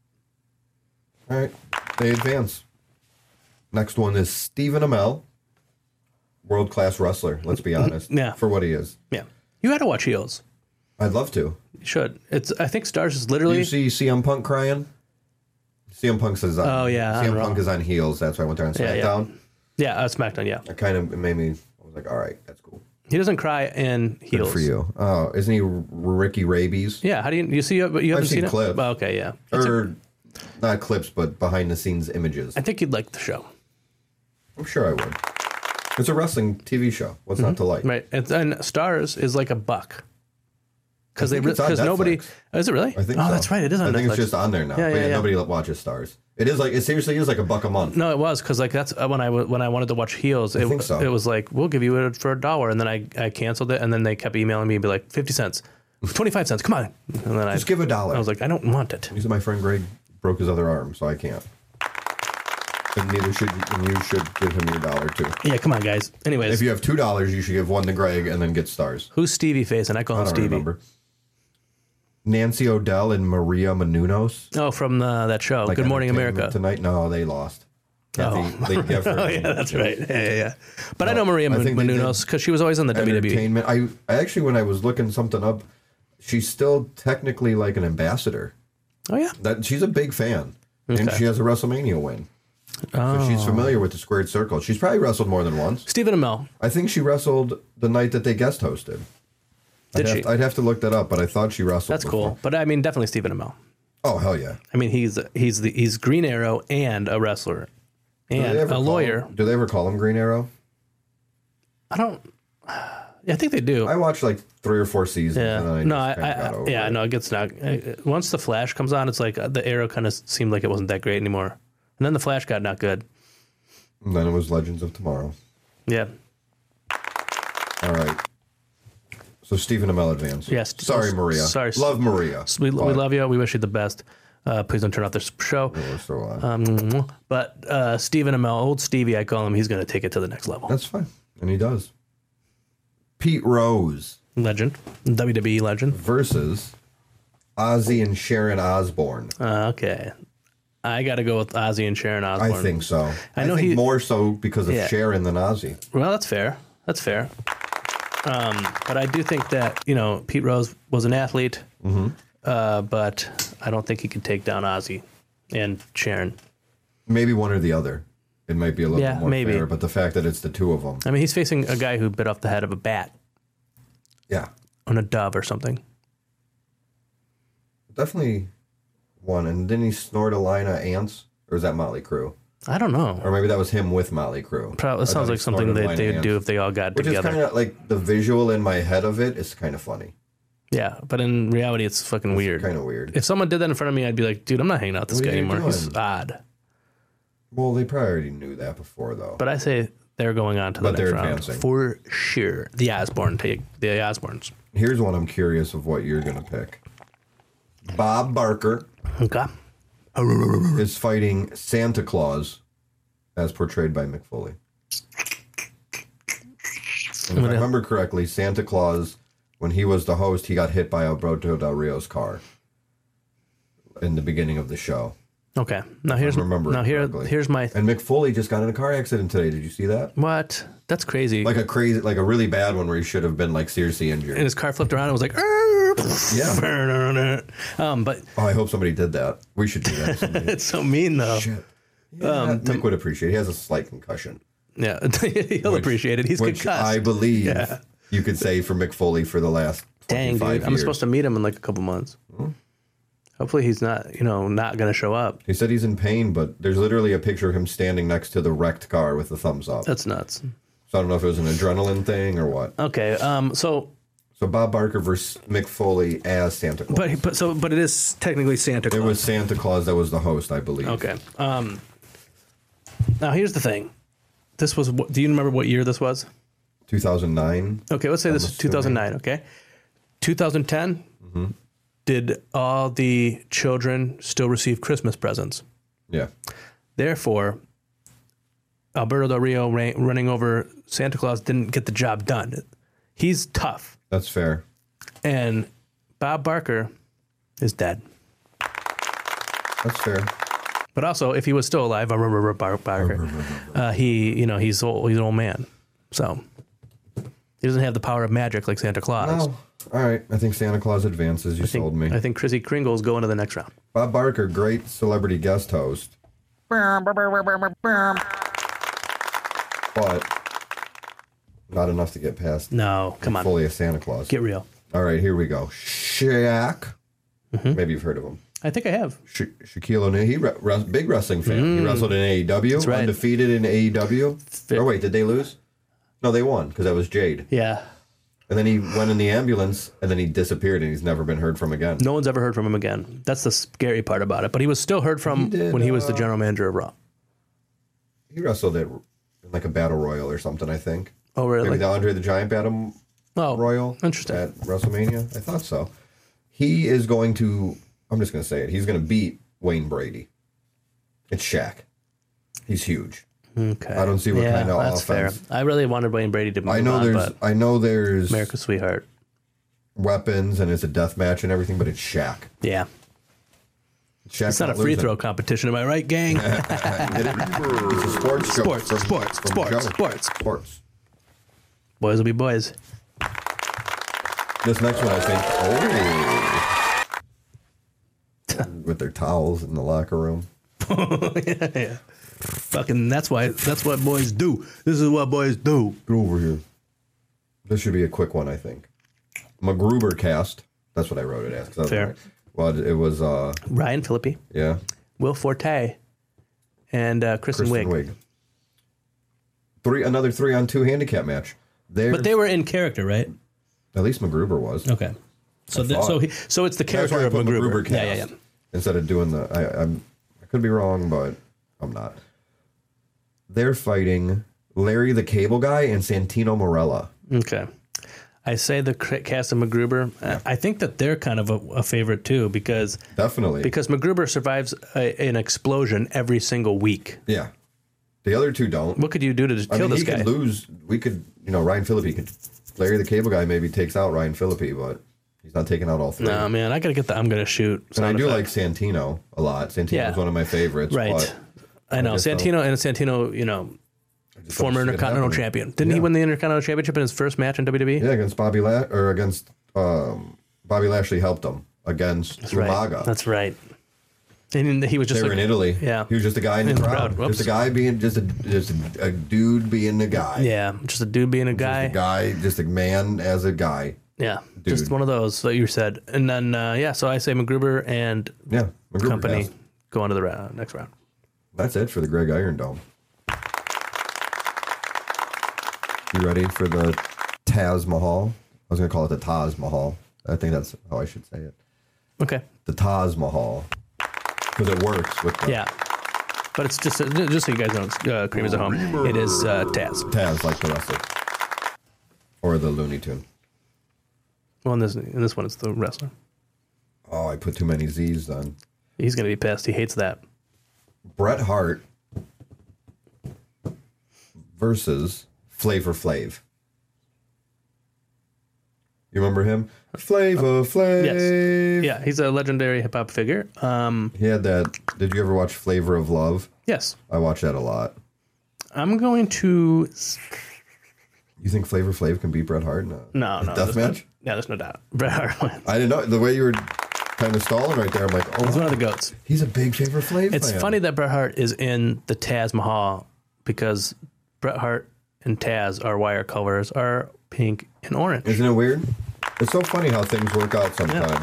All right, they advance. Next one is Stephen Amell, world-class wrestler. Let's be honest. Yeah. For what he is, Yeah. You got to watch Heels. I'd love to. You should. I think Stars is Do literally. you see CM Punk crying? CM Punk says, Oh, yeah, CM on Punk Raw. is on Heels. That's why I went there on Yeah, yeah. SmackDown. Yeah, SmackDown. Yeah. It kind of made me. I was like, all right, that's cool. He doesn't cry in Good Heels. for you. Oh, isn't he Ricky Rabies? Yeah. How do you see it? But you haven't seen seen it. clips. Oh, okay. Yeah. Or not clips, but behind-the-scenes images. I think you'd like the show. I'm sure I would. It's a wrestling TV show. What's not to like? Right. And Stars is like $1. Because think it's on nobody. Netflix. Oh, is it really? I think Oh, so. that's right. It is on I think Netflix. it's just on there now. Yeah, But yeah, yeah. Nobody watches Stars. It seriously is like $1 a month. No, it was because like that's when I wanted to watch Heels. It, think so. It was like we'll give you it for $1, and then I canceled it, and then they kept emailing me and be like 50 cents, 25 cents, come on, and then Just give $1. I was like I don't want it. He said my friend Greg broke his other arm, so I can't. And you should give him your $1 too. Yeah, come on, guys. Anyways, If you have $2, you should give one to Greg and then get Stars. who's Stevie Face? And I call I him don't Stevie. remember. Nancy O'Dell and Maria Menounos. Oh, from that show, Like Good Morning Entertainment America. Tonight? No, they lost. Kathy Lee Gifford. Oh yeah, that's right. Yeah. But I know Maria I think they Menounos because she was always on the WWE. Entertainment. I actually, when I was looking something up, she's still technically like an ambassador. Oh yeah. That she's a big fan, and Okay. she has a WrestleMania win. So she's familiar with the Squared Circle. She's probably wrestled more than once. Stephen Amell. I think she wrestled the night that they guest hosted. Did I'd have to look that up, but I thought she wrestled. That's before. cool. But I mean, definitely Stephen Amell. Oh hell yeah! I mean, he's Green Arrow and a wrestler Do they and ever a call lawyer. him- do they ever call him Green Arrow? I don't. Yeah, I think they do. I watched like 3 or 4 seasons. Yeah. And then No, I just kinda got over it. no, it gets knocked. Once the Flash comes on, it's like the Arrow kind of seemed like it wasn't that great anymore. And then the Flash got not good. And then it was Legends of Tomorrow. Yeah. All right. So Stephen Amell advanced. Yes. Sorry, Maria. Sorry. Love Maria. We love you. We wish you the best. Please don't turn off this show. So, But Stephen Amell, old Stevie, I call him, he's going to take it to the next level. that's fine. And he does. Pete Rose Legend. WWE legend. versus Ozzy and Sharon Osbourne. Okay. I got to go with Ozzy and Sharon Osbourne. I think so. I know think he- more so because of Yeah. Sharon than Ozzy. Well, that's fair. That's fair. But I do think that, Pete Rose was an athlete, but I don't think he could take down Ozzy and Sharon. Maybe one or the other. It might be a little Yeah, bit more maybe. fair, but the fact that it's the two of them. I mean, he's facing a guy who bit off the head of a bat Yeah. on a dove or something. Definitely one. And didn't he snort a line of ants? Or is that Motley Crue? I don't know. Or maybe that was him with Motley Crue. Probably, I it thought sounds he like something snorted a that line they of would do ants. if they all got Which is together. kind of like the visual in my head of it is kind of funny. Yeah, but in reality, it's fucking weird. Kind of weird. If someone did that in front of me, I'd be like, dude, I'm not hanging out with this What guy are you anymore. He's doing? odd. Well, they probably already knew that before, though. But I say they're going on to the But next they're round advancing. for sure. The Osbournes. Here's one I'm curious of what you're going to pick. Bob Barker Okay. is fighting Santa Claus as portrayed by Mick Foley. And if I remember correctly, Santa Claus, when he was the host, he got hit by Alberto Del Rio's car in the beginning of the show. Okay. Now here's correctly. here's my And Mick Foley just got in a car accident today. Did you see that? what? That's crazy. Like a really bad one where he should have been like seriously and injured. his car flipped around and was like, Yeah. but Oh, I hope somebody did that. We should do that. someday. it's so mean though. Shit. Yeah, Mick would appreciate it. He has a slight concussion. Yeah, he'll appreciate it. He's Which concussed. I believe you could say for Mick Foley for the last Dang, dude. 25 I'm years. supposed to meet him in like a couple months. Hopefully he's not, not going to show up. He said he's in pain, but there's literally a picture of him standing next to the wrecked car with the thumbs up. That's nuts. So I don't know if it was an adrenaline thing or what. Okay, so Bob Barker versus Mick Foley as Santa Claus. but it is technically Santa Claus. It was Santa Claus that was the host, I believe. Okay. Now here's the thing. This was. Do you remember what year this was? 2009. Okay, let's say this is 2009. Okay, 2010. Did all the children still receive Christmas presents? Yeah. Therefore, Alberto Del Rio running over Santa Claus didn't get the job done. He's tough. That's fair. And Bob Barker is dead. That's fair. But also, if he was still alive, I remember Bob Barker. He's old. He's an old man, so he doesn't have the power of magic like Santa Claus. No. All right. I think Santa Claus advances. You sold me. I think Chrissy Kringle's going to the next round. Bob Barker, great celebrity guest host. But not enough to get past. No, come on. Fully a Santa Claus. Get real. All right, here we go. Shaq. Maybe you've heard of him. I think I have. Shaquille O'Neal. Big wrestling fan. He wrestled in AEW. That's right. Undefeated in AEW. Oh, wait, did they lose? No, they won because that was Jade. Yeah. And then he went in the ambulance, and then he disappeared, and he's never been heard from again. No one's ever heard from him again. That's the scary part about it. But he was still heard from when he was the general manager of Raw. He wrestled in like a battle royal or something, I think. Oh, really? Maybe the Andre the Giant battle royal. Interesting. At WrestleMania. I thought so. He is going to, I'm just going to say it, he's going to beat Wayne Brady. It's Shaq. He's huge. Okay. I don't see what kind of that's offense. fair. I really wanted Wayne Brady to move I know there's America's Sweetheart. Weapons and it's a death match and everything, but it's Shaq. Yeah. Shaq's It's not a free throw competition, am I right, gang? It's a sports show. Sports. Boys will be boys. This next one, I think. Oh. With their towels in the locker room. Yeah. Fucking, that's what boys do. This is what boys do. Get over here. This should be a quick one, I think. MacGruber cast. That's what I wrote it as. Fair. Well, it was Ryan Phillippe, yeah, Will Forte, and Kristen Wiig. Another 3-on-2 handicap match. But they were in character, right? At least MacGruber was. Okay. So it's the character That's why I of put MacGruber. cast Yeah. Instead of doing I could be wrong, but I'm not. They're fighting Larry the Cable Guy and Santino Marella. Okay. I say the cast of MacGruber. Yeah. I think that they're kind of a favorite too because MacGruber survives an explosion every single week. Yeah. The other two don't. What could you do to kill this guy? He could lose. We could, Ryan Phillippe could. Larry the Cable Guy maybe takes out Ryan Phillippe, but he's not taking out all three. No, man, I got to get the I'm going to shoot. And I do like Santino a lot. Santino's one of my favorites. Right. But I know. Santino, former Intercontinental Champion. Didn't he win the Intercontinental Championship in his first match in WWE? Yeah, against Bobby Lashley helped him against Umaga. Right. That's right. And he was just they were in Italy. Yeah. He was just a guy in the crowd. Just a guy being just a dude being a guy. Yeah, just a dude being a guy. Just a man as a guy. Yeah, dude. just one of those that you said. And then so I say MacGruber and MacGruber company cast. go on to the next round. That's it for the Greg Iron Dome. You ready for the Taz Mahal? I was going to call it the Taz Mahal. I think that's how I should say it. Okay. The Taz Mahal. Because it works with the... Yeah. But it's just so you guys know, Cream is at home. It is Taz. Taz, like the wrestler. Or the Looney Tune. Well, in this one, it's the wrestler. Oh, I put too many Z's then. He's going to be pissed. He hates that. Bret Hart versus Flavor Flav. You remember him? Flavor Flav. Yes. Yeah, he's a legendary hip hop figure. He had that. Did you ever watch Flavor of Love? Yes. I watched that a lot. I'm going to. You think Flavor Flav can beat Bret Hart? No. Deathmatch? Yeah, there's no doubt. Bret Hart wins. I didn't know. The way you were kind of stalling right there, I'm like, oh. He's one of the GOATs. He's a big Flavor Flav It's fan. funny that Bret Hart is in the Taz Mahal because Bret Hart and Taz, our wire colors, are pink and orange. Isn't it weird? It's so funny how things work out sometimes.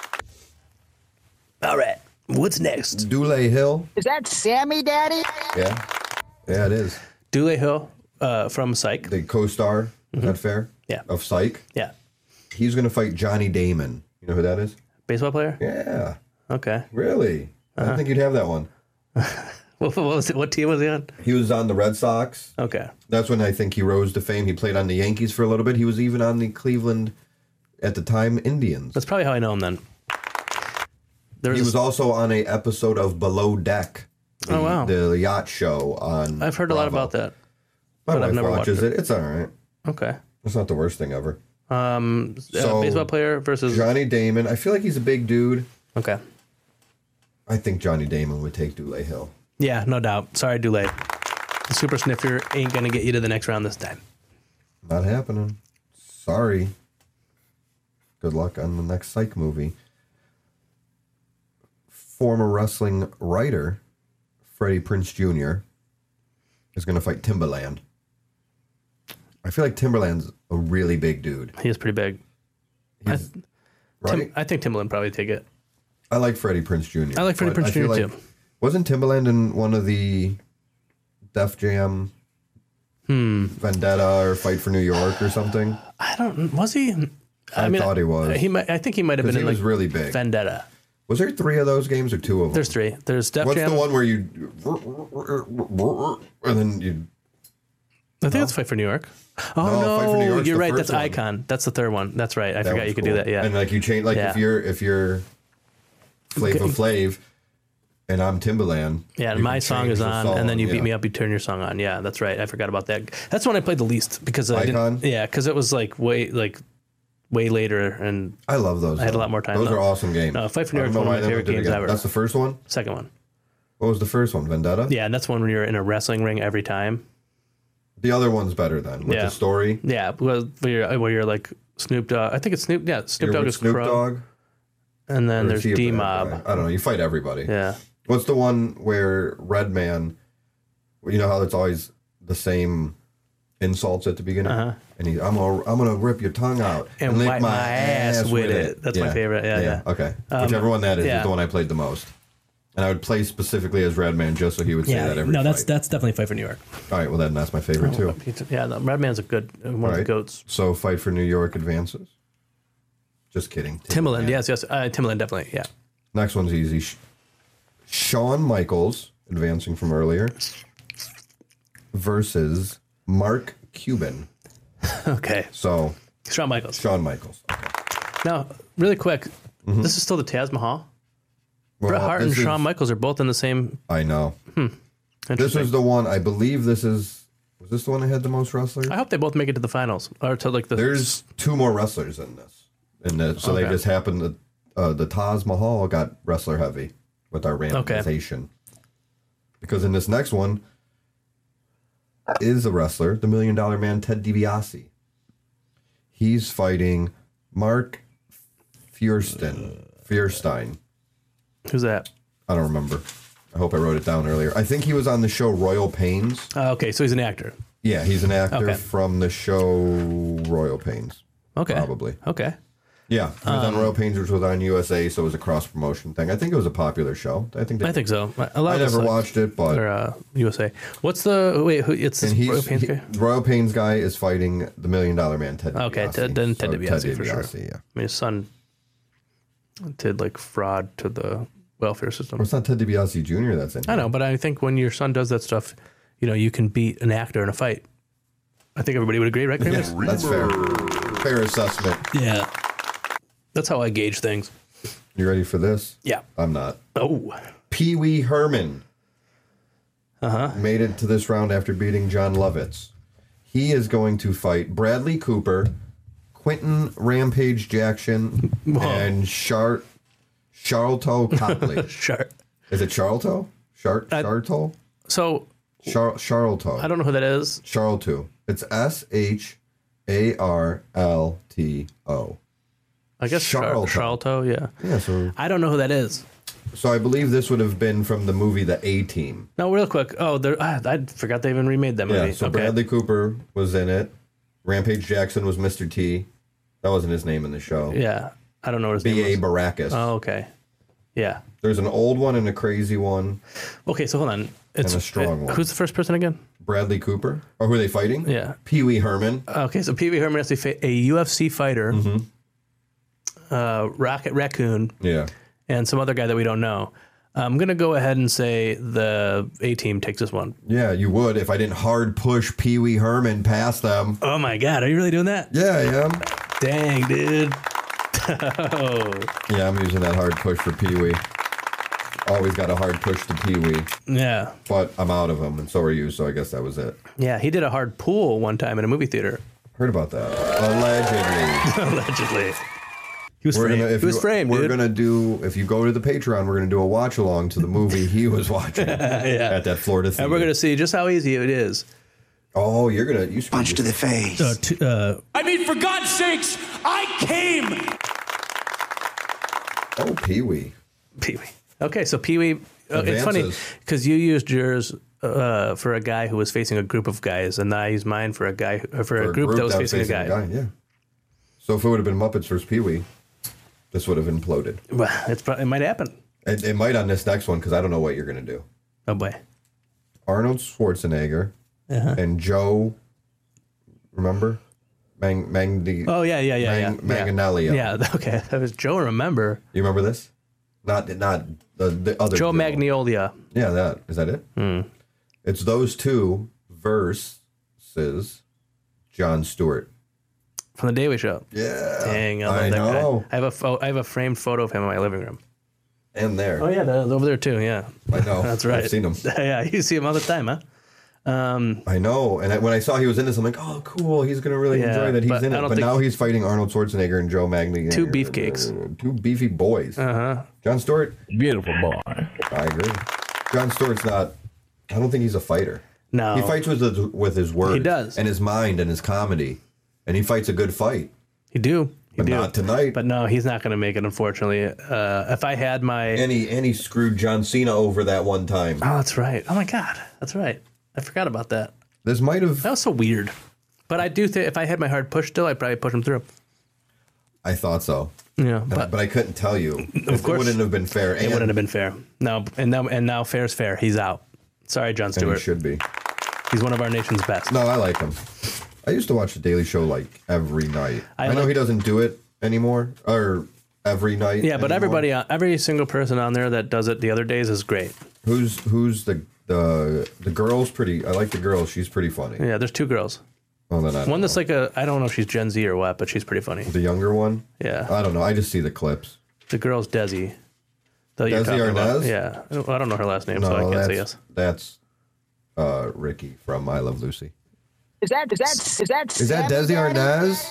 All right. What's next? Dule Hill. Is that Sammy, Daddy? Yeah. Yeah, it is. Dule Hill from Psych. The co-star, is that fair? Yeah. Of Psych. Yeah. He's going to fight Johnny Damon. You know who that is? Baseball player? Yeah. Okay. Really? I didn't think you'd have that one. What was it? What team was he on? He was on the Red Sox. Okay. That's when I think he rose to fame. He played on the Yankees for a little bit. He was even on the Cleveland, at the time, Indians. That's probably how I know him then. He was also on a episode of Below Deck. The yacht show on I've heard a lot about that. My but I've wife never watches watched it. It's all right. Okay. It's not the worst thing ever. So, baseball player versus Johnny Damon. I feel like he's a big dude. Okay. I think Johnny Damon would take Dule Hill. Yeah, no doubt. Sorry, Dule. The Super Sniffer ain't gonna get you to the next round this time. Not happening. Sorry. Good luck on the next Psych movie. Former wrestling writer Freddie Prinze Jr. is going to fight Timbaland. I feel like Timbaland's a really big dude. He is pretty big. He's, right? I think Timbaland probably take it. I like Freddie Prinze Jr. I like Freddie Prinze Jr. too. Wasn't Timbaland in one of the Def Jam Vendetta or Fight for New York or something? I don't. Was he? I thought he was. He might. I think he might have been He in was like really big. Vendetta. Was there 3 of those games or 2 of them? There's 3. There's Def What's Jam. the one where you and then you? I think it's Fight for New York. Oh No, Fight for New no, York's you're the right. first That's one. Icon. That's the 3rd one. That's right. I That forgot was you could cool. do that. Yeah. And like you change, like Yeah. if you're Flavor Flav and I'm Timbaland. Yeah, and you my can song change is the on, song, and then you beat yeah. me up, you turn your song on. Yeah, that's right. I forgot about that. That's the one I played the least because I Icon? didn't. Yeah, because it was like way later, and I love those. I had a lot more time, Those though. are awesome games. No, Fight for New I York don't is know one of why my they favorite did it games again. ever. That's the first one. Second one. What was the first one? Vendetta. Yeah, and that's one when you're in a wrestling ring every time. The other one's better then with Yeah. the story. Yeah, where you're like Snoop Dogg. I think it's Snoop. Yeah, Snoop You're Dogg with is Snoop Crow, Dogg. and then Or there's is he a D bad Mob. guy? I don't know. You fight everybody. Yeah. What's the one where Redman? You know how it's always the same insults at the beginning, and I'm gonna rip your tongue out And lick wipe my ass with it. That's my favorite. Yeah. Okay, whichever one that is yeah. the one I played the most, and I would play specifically as Redman just so he would say that every no, fight. that's definitely Fight for New York. All right. Well, then that's my favorite too. Yeah, no, Redman's a good one of the Right. goats. So Fight for New York advances. Just kidding. Timbaland, yes, Timbaland definitely, yeah. Next one's easy. Shawn Michaels, advancing from earlier, versus Mark Cuban. Okay, So, Shawn Michaels. Shawn Michaels. Now, really quick, this is still the Taj Mahal. Well, Bret Hart and this is- Shawn Michaels are both in the same. I know. This Interesting. is the one, I believe this is, was this the one that had the most wrestlers? I hope they both make it to the finals or to like the. There's 2 more wrestlers in this. So they Okay. just happened to, the Taj Mahal got wrestler heavy with our randomization. Because in this next one is a wrestler, the $1 Million Man, Ted DiBiase. He's fighting Mark Fierstein. Who's that? I don't remember. I hope I wrote it down earlier. I think he was on the show Royal Pains. Okay, so he's an actor. Yeah, he's an actor Okay. from the show Royal Pains. Okay, Probably. Okay, Yeah, he was on Royal Pains, which was on USA, so it was a cross promotion thing. I think it was a popular show. I think so. A lot I of us never like- watched it, but Or USA. What's the wait? Who? It's this and Royal Pains guy. Royal Pains guy is fighting the $1 Million Man, Ted Okay, DiBiase. then Ted DiBiase for sure. Yeah. I mean, his son did like fraud to the welfare system. Well, it's not Ted DiBiase Jr. that's in I here. know, but I think when your son does that stuff, you can beat an actor in a fight. I think everybody would agree, right? Yeah, Kramer? that's fair. Fair assessment. Yeah. That's how I gauge things. You ready for this? Yeah. I'm not. Oh. Pee Wee Herman made it to this round after beating John Lovitz. He is going to fight Bradley Cooper, Quentin Rampage Jackson, and Charlto Copley. Sure. Is it Charlto? Charlto? So Charlto. I don't know who that is. Charlto. It's SHARLTO. I guess Charlto. Charlto, yeah. Yeah, so I don't know who that is. I believe this would have been from the movie The A-Team. No, real quick. Oh, I forgot they even remade that movie. Yeah, so okay. Bradley Cooper was in it. Rampage Jackson was Mr. T. That wasn't his name in the show. Yeah. I don't know what his name B.A. was. Baracus. Oh, okay. Yeah. There's an old one and a crazy one. Okay, so hold on. And a strong one. Who's the first person again? Bradley Cooper. Or who are they fighting? Yeah. Pee Wee Herman. Okay, so Pee Wee Herman has to fight a UFC fighter, Rocket Raccoon, Yeah. and some other guy that we don't know. I'm going to go ahead and say the A-Team takes this one. Yeah, you would if I didn't hard push Pee Wee Herman past them. Oh, my God. Are you really doing that? Yeah, I am. Dang, dude. Oh. Yeah, I'm using that hard push for Pee Wee. Always got a hard push to Pee Wee. Yeah. But I'm out of them, and so are you, so I guess that was it. Yeah, he did a hard pull one time in a movie theater. Heard about that. Allegedly. Allegedly. He was framed. He was framed, We're dude. going to do, if you go to the Patreon, we're going to do a watch along to the movie he was watching at that Florida theater. And we're going to see just how easy it is. Oh, you're going to... You Punch to the face. I mean, for God's sakes, I came. Oh, Pee Wee. Pee Wee. Okay, so Pee Wee. It's funny Advances. because you used yours for a guy who was facing a group of guys, and I used mine for a guy for a group that was facing a guy. Yeah. So if it would have been Muppets versus Pee Wee, this would have imploded. Well, it might happen. It might on this next one because I don't know what you're going to do. Oh boy. Arnold Schwarzenegger and Joe, remember? Oh yeah. Manganiello. Yeah. Okay. That was Joe. Remember You remember this? Not the other Joe Magnolia. Yeah, that is that it? It's those two versus Jon Stewart. From the Daily Show. Yeah, Dang, I love I that know. guy. I have a framed photo of him in my living room. And there, Oh yeah, that's over there too. Yeah, I know. that's right. I've seen him. Yeah, you see him all the time, huh? I know. And when I saw he was in this, I'm like, oh, cool. He's gonna really Yeah, enjoy that he's but in I it. don't But think- now he's fighting Arnold Schwarzenegger and Joe Magniello. Two beefcakes. Two beefy boys. Jon Stewart. Beautiful boy. I agree. Jon Stewart's not. I don't think he's a fighter. No. He fights with his words. He does. And his mind and his comedy, and he fights a good fight. You do. But not tonight. But no, he's not going to make it, unfortunately. If I had my... And he screwed John Cena over that one time. Oh, that's right. Oh, my God. That's right. I forgot about that. This might have. That was so weird. But I do think if I had my hard push still, I'd probably push him through. I thought so. Yeah, But I couldn't tell you. Of course. It wouldn't have been fair. it wouldn't have been fair. No, and now fair's fair. He's out. Sorry, Jon And he Stewart. should be. He's one of our nation's best. No, I like him. I used to watch The Daily Show like every night. I know like- he doesn't do it anymore, or every night. Yeah, but anymore. every single person on there that does it the other days is great. Who's the girl's pretty? I like the girl. She's pretty funny. Yeah, there's two girls. Well, then I don't One that's know. like I don't know if she's Gen Z or what, but she's pretty funny. The younger one. Yeah. I don't know. I just see the clips. The girl's Desi. That you're Desi talking about. Arnaz? Yeah. I don't know her last name, so I can't say yes. That's Ricky from I Love Lucy. Is that Is that Desi Arnaz?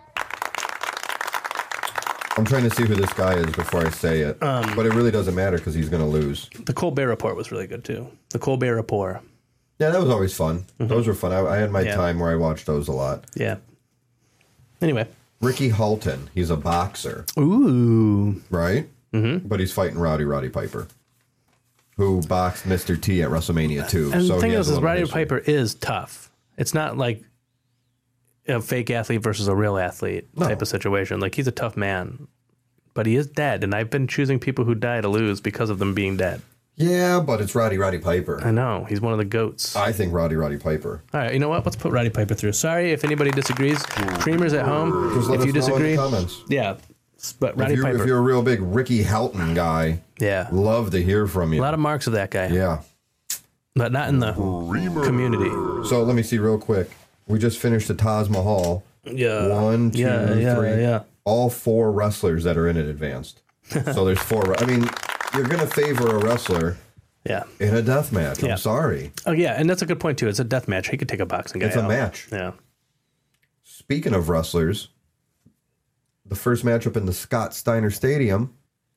I'm trying to see who this guy is before I say it, but it really doesn't matter because he's going to lose. The Colbert Report was really good too. The Colbert Report. Yeah, that was always fun. Those were fun. I had my Yeah. time where I watched those a lot. Yeah. Anyway. Ricky Halton, he's a boxer, Ooh. right? Mm-hmm. But he's fighting Roddy Piper, who boxed Mr. T at WrestleMania 2. And so the thing he has is a little Roddy history. Piper is tough. It's not like a fake athlete versus a real athlete type of situation. Like, he's a tough man, but he is dead. And I've been choosing people who die to lose because of them being dead. Yeah, but it's Roddy Piper. I know. He's one of the GOATs. I think Roddy Piper. All right, you know what? Let's put Roddy Piper through. Sorry if anybody disagrees. Creamers at home, Just let if us you know in the disagree. comments. Yeah. But Roddy If Piper. you're a real big Ricky Halton guy, Yeah. love to hear from you. A lot of marks of that guy. Yeah. But not in the community. So let me see real quick. We just finished the Taj Mahal. Yeah. 1, 2, 3. Yeah. All 4 wrestlers that are in it advanced. So there's 4. I mean, you're going to favor a wrestler Yeah. in a death match. Yeah. I'm sorry. Oh, yeah. And that's a good point, too. It's a death match. He could take a boxing guy It's a out. match. Yeah. Speaking of wrestlers, the first matchup in the Scott Steiner Stadium,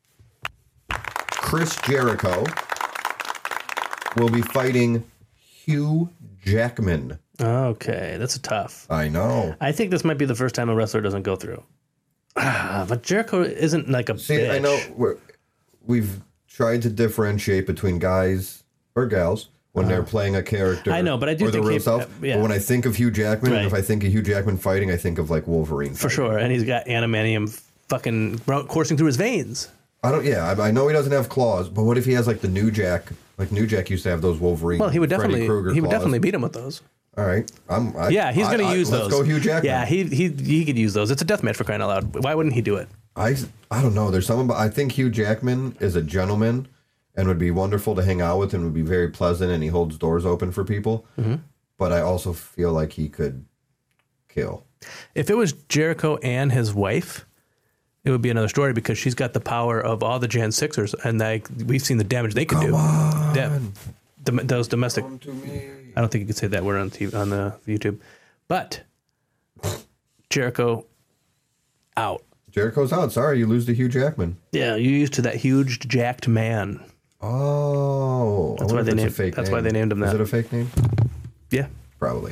Chris Jericho will be fighting Hugh Jackman. Okay. That's a tough. I know. I think this might be the first time a wrestler doesn't go through. But Jericho isn't like a See, bitch. I know we've tried to differentiate between guys or gals when they're playing a character. I know, but I do or the think real he- self. yeah. But when I think of Hugh Jackman, Right. if I think of Hugh Jackman fighting, I think of like Wolverine. For fighting. sure. And he's got animanium fucking coursing through his veins. I don't. Yeah, I know he doesn't have claws, but what if he has like the New Jack? Like New Jack used to have those Wolverine. Well, he would Freddy definitely Krueger claws. beat him with those. All right. Yeah, he's going to use those. Let's go Hugh Jackman. Yeah, he could use those. It's a death match for crying out loud. Why wouldn't he do it? I don't know. There's something about, I think Hugh Jackman is a gentleman and would be wonderful to hang out with and would be very pleasant and he holds doors open for people. Mm-hmm. But I also feel like he could kill. If it was Jericho and his wife, it would be another story because she's got the power of all the Jan Sixers, and we've seen the damage they can do. Those domestic. Come to me. I don't think you could say that word on TV, on the YouTube, but Jericho out. Jericho's out. Sorry, you lose to Hugh Jackman. Yeah, you used to that huge jacked man. Oh, That's why they named him that. Is it a fake name? Yeah, Probably.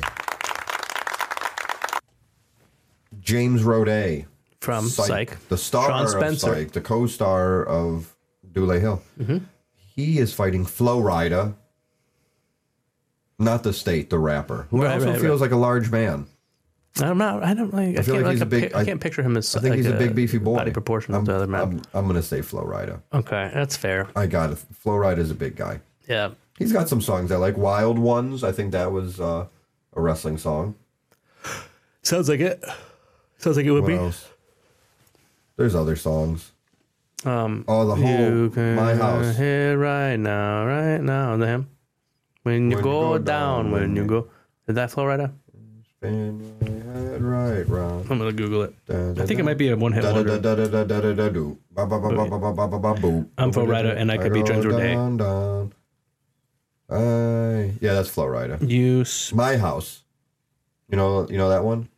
James Roday. from Psych. The star Sean of Spencer. Psych, the co-star of Dule Hill. Mm-hmm. He is fighting Flo Rida, not the state, the rapper, who also feels like a large man. I'm not. I don't like. I feel can't, like he's a big. I can't picture him as. I think like he's a big beefy boy. Body proportions to other men. I'm gonna say Flo Rida. Okay, that's fair. I got it. Flo Rida is a big guy. Yeah. He's got some songs I like. Wild Ones. I think that was a wrestling song. Sounds like it. Sounds like it would What be. else? There's other songs. The whole My House. Here right now, the him. When you go down, when you go. Is that Flo Rida? Spin my head right round. I'm gonna Google it. I think it might be a one-hit wonder. I'm Flo Rida, and I could be James Roday. Yeah, that's Flo Rida. Use. My House. You know that one?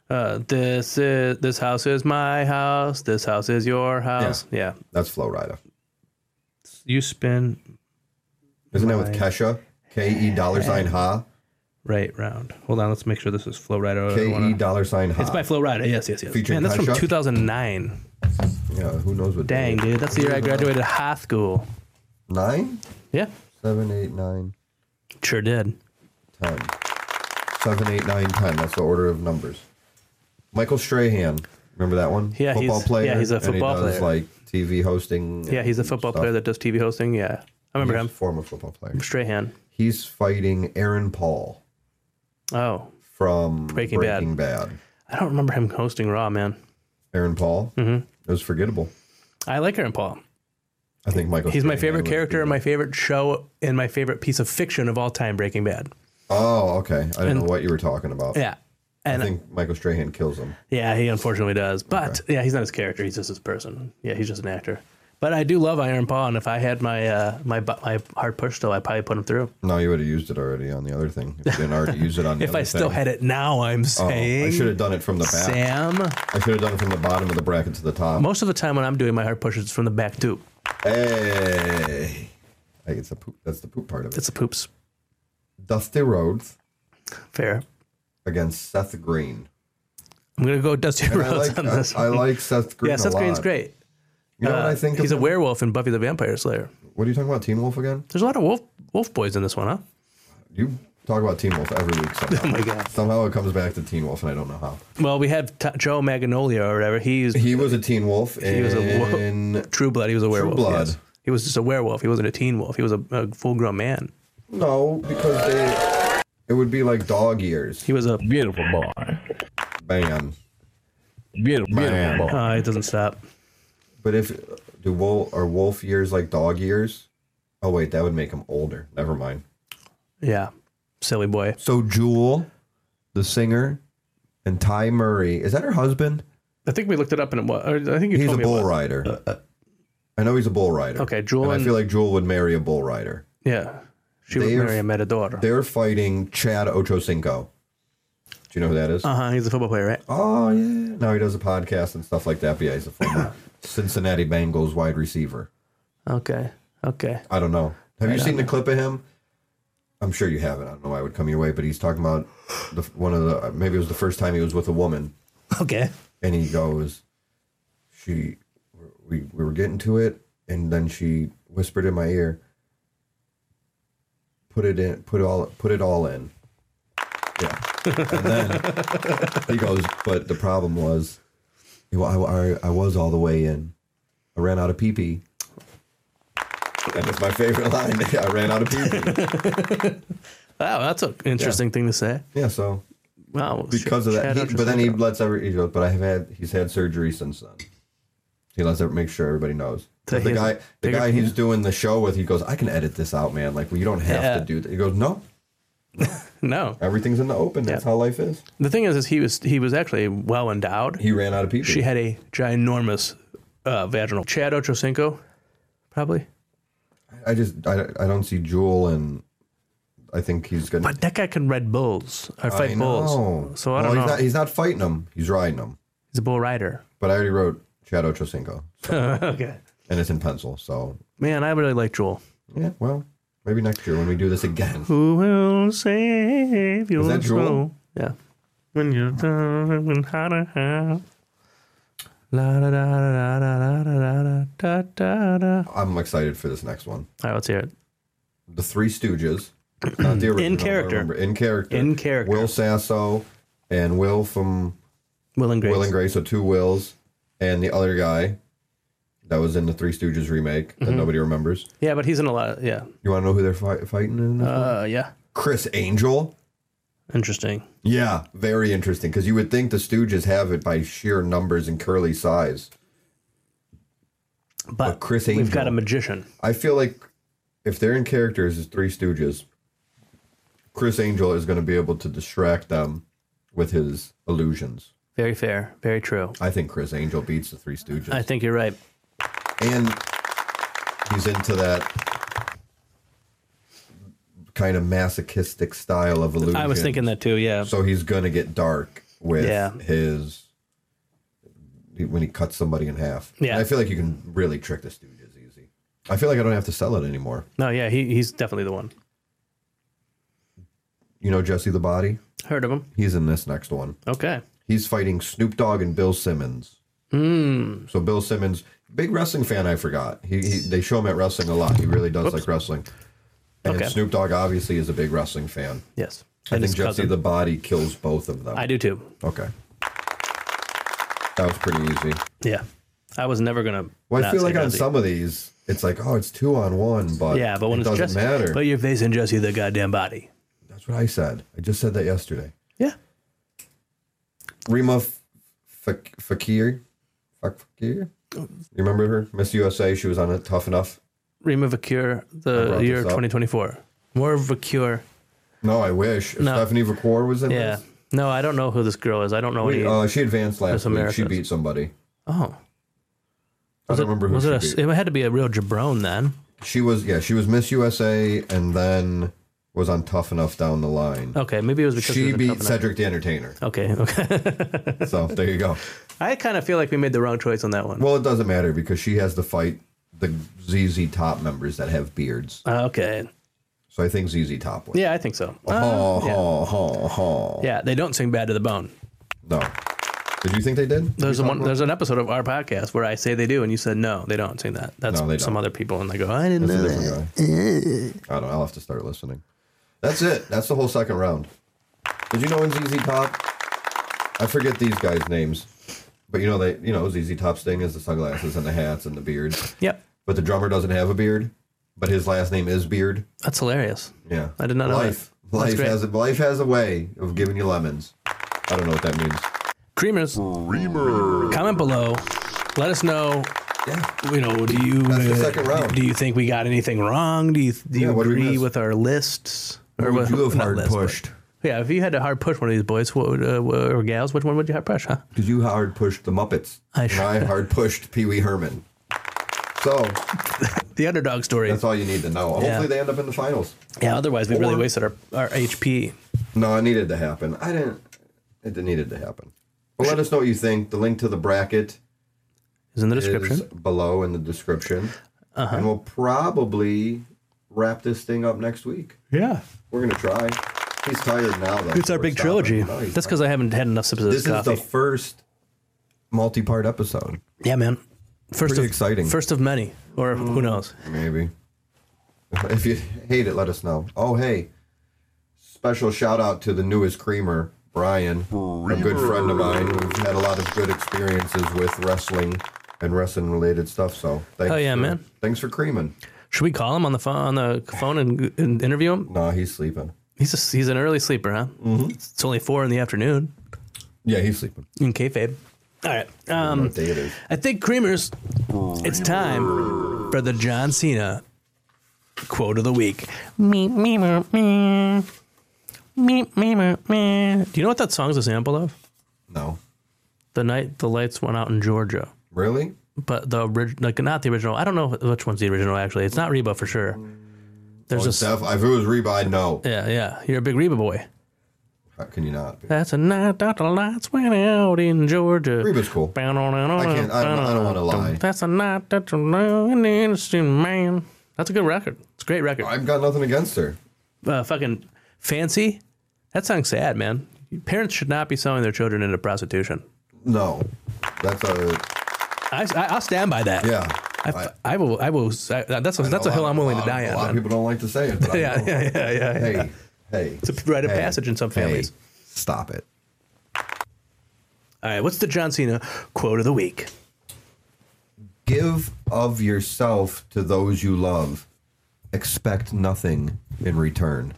This house is my house. This house is your house. Yeah. That's Flo Rida. You spin. Isn't that with Kesha? K-E $ ha? Right round. Hold on, let's make sure this is Flo Rida. K-E $ ha. It's by Flo Rida. Yes. Featuring Man, that's from Kesha? 2009. Yeah, who knows what Dang, day. dude, that's the year I graduated high school. 9? Yeah, 7, 8, 9, sure did. 10. 7, 8, 9, 10. That's the order of numbers. Michael Strahan. Remember that one? Yeah, football he's- player. yeah, he's a football and he does, player. like TV hosting. Yeah, he's a football player that does TV hosting. Yeah, I remember him. Former football player. Strahan. He's fighting Aaron Paul Oh, from Breaking Bad. I don't remember him hosting Raw, man. Aaron Paul. Mm-hmm. It was forgettable. I like Aaron Paul. I think Michael. He's my Strahan favorite would character, be- my favorite show, and my favorite piece of fiction of all time, Breaking Bad. Oh, okay. I didn't know what you were talking about. Yeah. And I think Michael Strahan kills him. yeah, he unfortunately does. But yeah, he's not his character. He's just his person. Yeah, he's just an actor. But I do love Aaron Paul, and if I had my my hard push still, I'd probably put him through. No, you would have used it already on the other thing. If you didn't already use it on the If other I still thing. had it now, I'm saying. I should have done it from the back. Sam. I should have done it from the bottom of the bracket to the top. Most of the time when I'm doing my hard pushes, it's from the back too. Hey. It's the poop. That's the poop part of it. It's the poops. Dusty Rhodes Fair. against Seth Green. I'm gonna go Dusty And Rhodes on this. I like Seth Green. Yeah, Seth a lot. Green's great. You know what I think? He's of a him? werewolf in Buffy the Vampire Slayer. What are you talking about? Teen Wolf again? There's a lot of wolf boys in this one, huh? You talk about Teen Wolf every week somehow. Oh my god. Somehow it comes back to Teen Wolf, and I don't know how. Well, we had Joe Magnolia or whatever. He was a Teen Wolf He was in True Blood. He was a werewolf. Blood. Yes. He was just a werewolf. He wasn't a teen wolf. He was a full-grown man. No, because it would be like dog ears. He was a. Beautiful boy. Bam. Beautiful Man. boy. It doesn't stop. But are wolf ears like dog ears? Oh wait, that would make him older. Never mind. Yeah, silly boy. So Jewel, the singer, and Ty Murray, is that her husband? I think we looked it up and it was. I think you He's told a me it bull was. rider. I know he's a bull rider. Okay, Jewel And I and- feel like Jewel would marry a bull rider. Yeah, she would They're- marry a matador. They're fighting Chad Ochocinco. Do you know who that is? He's a football player, right? Oh yeah. Now he does a podcast and stuff like that. But yeah, he's a former Cincinnati Bengals wide receiver. Okay. I don't know. Have you seen the clip of him? I'm sure you haven't. I don't know why it would come your way, but he's talking about maybe it was the first time he was with a woman, Okay. and he goes, we were getting to it, and then she whispered in my ear, put it all in. Yeah. And then he goes, but the problem was, I was all the way in. I ran out of pee-pee. And it's my favorite line. I ran out of pee-pee. Wow, that's an interesting thing to say. Yeah, so wow, because of that. But then he lets he goes, but he's had surgery since then. He lets make sure everybody knows. So the guy he's doing the show with, he goes, I can edit this out, man. Like, well, you don't have to do that. He goes, no. No. Everything's in the open. That's how life is. The thing is he was actually well endowed. He ran out of pee-pee. She had a ginormous vaginal. Chad Ochocinco, probably. I don't see Jewel, and I think he's gonna. But that guy can ride bulls or fight bulls. So I don't know. He's not fighting them. He's riding them. He's a bull rider. But I already wrote Chad Ochocinco. So. Okay. And it's in pencil, so. Man, I really like Jewel. Yeah, well, maybe next year when we do this again. Who will save your Is that Jewel? soul? Yeah. When you're done, when how to have. La da da da da da da da da. I'm excited for this next one. All right, let's hear it. The Three Stooges. Not the original. In character. In character. In character. Will Sasso and Will from Will and Grace. Will and Grace, so two Wills. And the other guy that was in the Three Stooges remake that nobody remembers. Yeah, but he's in a lot. Yeah. You want to know who they're fighting in this one? Yeah. Chris Angel. Interesting. Yeah, very interesting. Because you would think the Stooges have it by sheer numbers and curly size. But Chris Angel. we've got a magician. I feel like if they're in characters as Three Stooges, Chris Angel is going to be able to distract them with his illusions. Very fair. Very true. I think Chris Angel beats the Three Stooges. I think you're right. And he's into that kind of masochistic style of illusion. I was thinking that too, yeah. So he's going to get dark with when he cuts somebody in half. Yeah. And I feel like you can really trick the Stooges easy. I feel like I don't have to sell it anymore. No, yeah, he's definitely the one. You know Jesse the Body? Heard of him. He's in this next one. Okay. He's fighting Snoop Dogg and Bill Simmons. So Bill Simmons, big wrestling fan, I forgot. They show him at wrestling a lot. He really does like wrestling. And Snoop Dogg obviously is a big wrestling fan. Yes. I think Jesse the Body kills both of them. I do too. Okay. That was pretty easy. Yeah. I was never going to. Well, I feel like on some of these, it's like, oh, it's 2-on-1, but, but when it it's doesn't Jesse, matter. But you're facing Jesse the goddamn Body. That's what I said. I just said that yesterday. Yeah. Rima Fakir. You remember her? Miss USA. She was on it. Tough Enough. Rima Vakir, the year 2024. More Vakir. No, I wish. If Stephanie Vakor was in this. No, I don't know who this girl is. I don't know any. She advanced last week. She beat somebody. Oh. I don't remember who she beat. It had to be a real jabron then. She was Miss USA and then was on Tough Enough down the line. Okay, maybe it was because she beat Cedric the Entertainer. Okay. So there you go. I kind of feel like we made the wrong choice on that one. Well, it doesn't matter because she has to fight the ZZ Top members that have beards. Okay. So I think ZZ Top wins. Yeah, I think so. Yeah, they don't sing Bad to the Bone. No. Did you think they did? There's an episode of our podcast where I say they do, and you said no, they don't sing that. That's some other people, and they go, I didn't know that. I don't know. I'll have to start listening. That's it. That's the whole second round. Did you know in ZZ Top? I forget these guys' names, but ZZ Top's thing is the sunglasses and the hats and the beards. Yep. But the drummer doesn't have a beard, but his last name is Beard. That's hilarious. Yeah. I did not know that. Life has a way of giving you lemons. I don't know what that means. Creamers. Comment below. Let us know. Yeah. Do you? That's the second round. Do you think we got anything wrong? Do you agree with our lists? Or would you have hard pushed? Yeah, if you had to hard push one of these boys or gals, which one would you hard push? Huh? Because you hard pushed the Muppets. I hard pushed Pee Wee Herman. So the underdog story. That's all you need to know. Hopefully they end up in the finals. Yeah. Otherwise, we really wasted our HP. No, it needed to happen. It needed to happen. Well, let us know what you think. The link to the bracket is in the description. Is below in the description. And we'll probably wrap this thing up next week. Yeah. We're going to try. He's tired now, though. It's our big trilogy. No, that's because I haven't had enough sips of this coffee. This is the first multi-part episode. Yeah, man. Pretty exciting. First of many. Or who knows? Maybe. If you hate it, let us know. Oh, hey. Special shout out to the newest creamer, Brian, a good friend of mine who's had a lot of good experiences with wrestling and wrestling related stuff. So thanks. Hell yeah, man. Thanks for creaming. Should we call him on the phone and interview him? No, he's sleeping. He's an early sleeper, huh? Mm-hmm. It's only 4 in the afternoon. Yeah, he's sleeping. In kayfabe. All right. What day it is. I think, Creamers, it's time for the John Cena quote of the week. Me, me, me, me. Me, me, me, me. Do you know what that song's a sample of? No. The Night the Lights Went Out in Georgia. Really? But the original, not the original. I don't know which one's the original, actually. It's not Reba for sure. There's if it was Reba, I'd know. Yeah. You're a big Reba boy. How can you not be? That's a night that the lights went out in Georgia. Reba's cool. I don't want to lie. That's a night that the man. That's a good record. It's a great record. I've got nothing against her. Fucking Fancy. That song's sad, man. Parents should not be selling their children into prostitution. No. That's I'll stand by that. Yeah. I will. That's a hill I'm willing to die on. A lot of people don't like to say it. But Yeah. Hey. It's a rite of passage in some families. Stop it. All right. What's the John Cena quote of the week? Give of yourself to those you love. Expect nothing in return.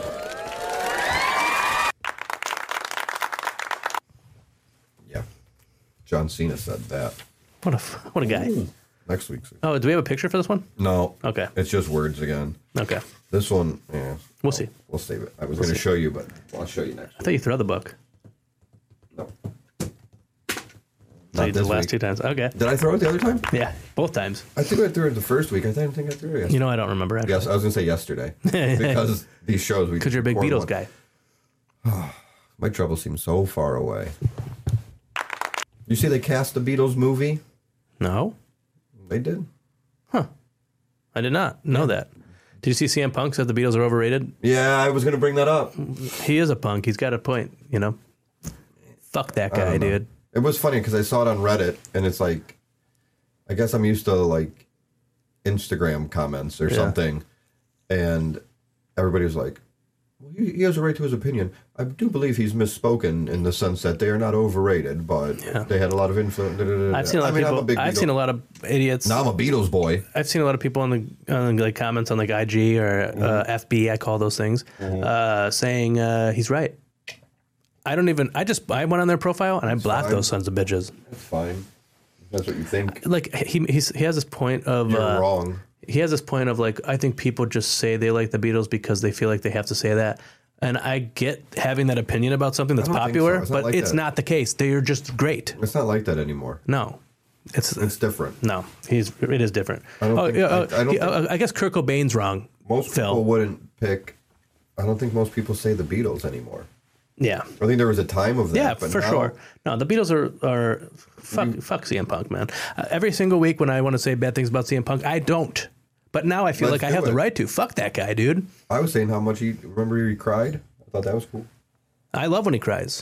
Yeah. John Cena said that. What a guy. Ooh. Next week's. Oh, do we have a picture for this one? No. Okay. It's just words again. Okay. This one, yeah. We'll see. We'll save it. I was going to show you, but I'll show you next I thought you threw out the book. No. So you did the last 2 times. Okay. Did I throw it the other time? Yeah, both times. I think I threw it the first week. I didn't think I threw it yesterday. You know, I don't remember actually. Yes, I was going to say yesterday. Because these shows we. Because you're a big Beatles guy. My trouble seems so far away. You see they cast the Beatles movie? No. They did. I did not know that. Did you see CM Punk said the Beatles are overrated? Yeah, I was going to bring that up. He is a punk. He's got a point, you know? Fuck that guy, dude. It was funny because I saw it on Reddit, and it's like, I guess I'm used to like Instagram comments or something, and everybody was like, well, he has a right to his opinion. I do believe he's misspoken in the sense that they are not overrated, but they had a lot of influence. I've seen a lot of people. I've seen a lot of idiots. Now I'm a Beatles boy. I've seen a lot of people on the like comments on like IG or FB, I call those things, saying he's right. I went on their profile and I blocked those sons of bitches. That's fine. That's what you think. Like he has this point of You're wrong. He has this point of like, I think people just say they like the Beatles because they feel like they have to say that. And I get having that opinion about something that's popular, but it's not the case. They're just great. It's not like that anymore. No. It's different. No, it is different. I guess Kurt Cobain's wrong. Most people wouldn't pick. I don't think most people say the Beatles anymore. Yeah, I think there was a time of that. Yeah, but for sure. No, the Beatles are fuck CM Punk, man. Every single week when I want to say bad things about CM Punk, I don't. But now I feel like I have the right to. Fuck that guy, dude. I was saying how much he cried. I thought that was cool. I love when he cries.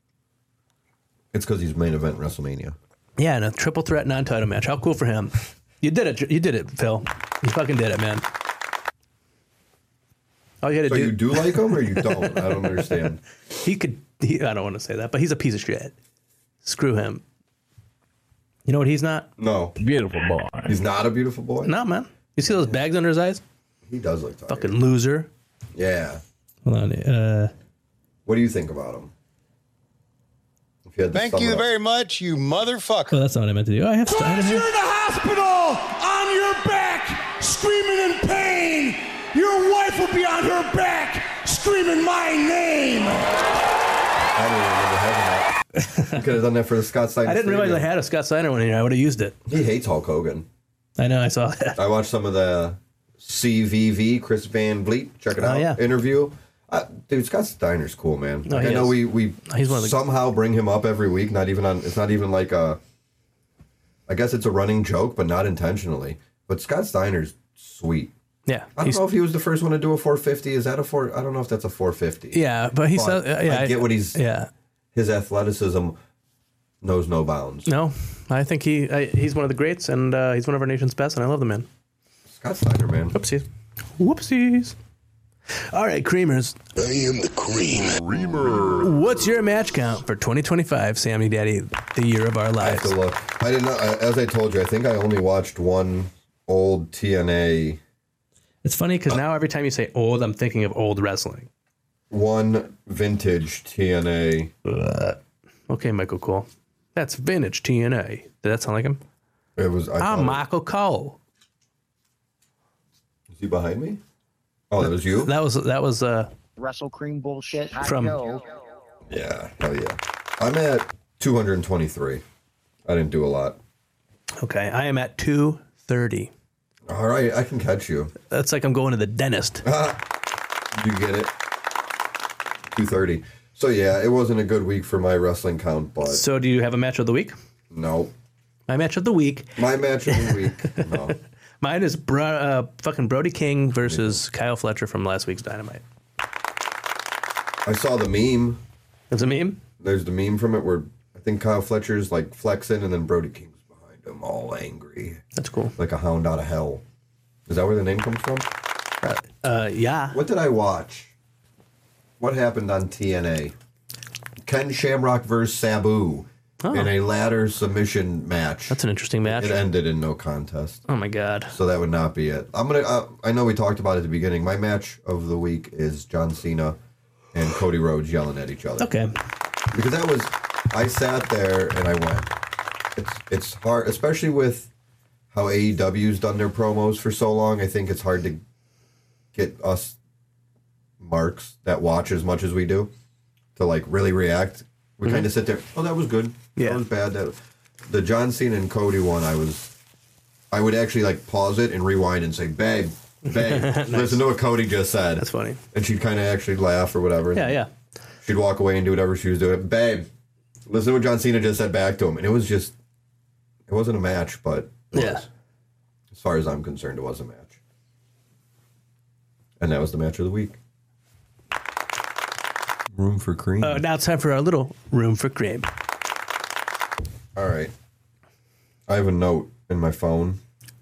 It's because he's main event WrestleMania. Yeah, in a triple threat non-title match. How cool for him. You did it. You did it, Phil. You fucking did it, man. All you had to do. You do like him or you don't? I don't understand. I don't want to say that, but he's a piece of shit. Screw him. You know what he's not? No. Beautiful boy. He's not a beautiful boy? No, man. You see those bags under his eyes? He does look tired. Fucking loser. Yeah. Hold on. What do you think about him? Thank you very much, you motherfucker. Oh, that's not what I meant to do. Oh, I have to. You're in the hospital on your back, screaming in pain. Your wife will be on her back, screaming my name. I don't remember having that. You could have done that for the Scott Steiner. I didn't realize I had a Scott Steiner one here. I would have used it. He hates Hulk Hogan. I know. I saw that. I watched some of the CVV, Chris Van Vliet, check it out, interview. Dude, Scott Steiner's cool, man. No, I know we somehow bring him up every week. It's not even like a. I guess it's a running joke, but not intentionally. But Scott Steiner's sweet. Yeah, I don't know if he was the first one to do a 450. Is that a 4? I don't know if that's a 450. Yeah, but he said, I get what he's. Yeah, his athleticism knows no bounds. No, I think he's one of the greats, and he's one of our nation's best, and I love the man. Scott Steiner, man. Oopsies. Whoopsies. All right, Creamers. I am the cream. What's your match count for 2025, Sammy Daddy, the year of our I have lives? to look. I did not. As I told you, I think I only watched one old TNA. It's funny because now every time you say old, I'm thinking of old wrestling. One vintage TNA. Okay, Michael Cole. That's vintage TNA. Did that sound like him? It was. I'm Michael Cole. Is he behind me? Oh, that was you? That was Wrestle cream bullshit. From- Yeah, hell yeah. I'm at 223. I didn't do a lot. okay. I am at 230. All right, I can catch you. That's like I'm going to the dentist. You get it? 230. So yeah, it wasn't a good week for my wrestling count, but So, do you have a match of the week? no. My match of the week. My match of the week, no. Mine is fucking Brody King versus Kyle Fletcher from last week's Dynamite. I saw the meme. It's a meme. There's the meme from it where I think Kyle Fletcher's like flexing and then Brody King's behind him, all angry, That's cool. like a hound out of hell. Is that where the name comes from? Yeah. What did I watch? What happened on TNA? Ken Shamrock versus Sabu in a ladder submission match. That's an interesting match. It ended in no contest. Oh my god. So that would not be it. I know we talked about it at the beginning. My match of the week is John Cena and Cody Rhodes yelling at each other. Okay. Because I sat there and I went, it's hard, especially with how AEW's done their promos for so long. I think it's hard to get us marks that watch as much as we do to like really react. We kind of sit there, oh, that was good. Yeah. That was bad. The John Cena and Cody one, I would actually like pause it and rewind and say, babe, nice. Listen to what Cody just said. That's funny. And she'd kind of actually laugh or whatever. Yeah, yeah. She'd walk away and do whatever she was doing. Babe, listen to what John Cena just said back to him. And it wasn't a match, but it Yeah. was. As far as I'm concerned, it was a match. And that was the match of the week. Room for cream. Now it's time for our little room for cream. All right. I have a note in my phone.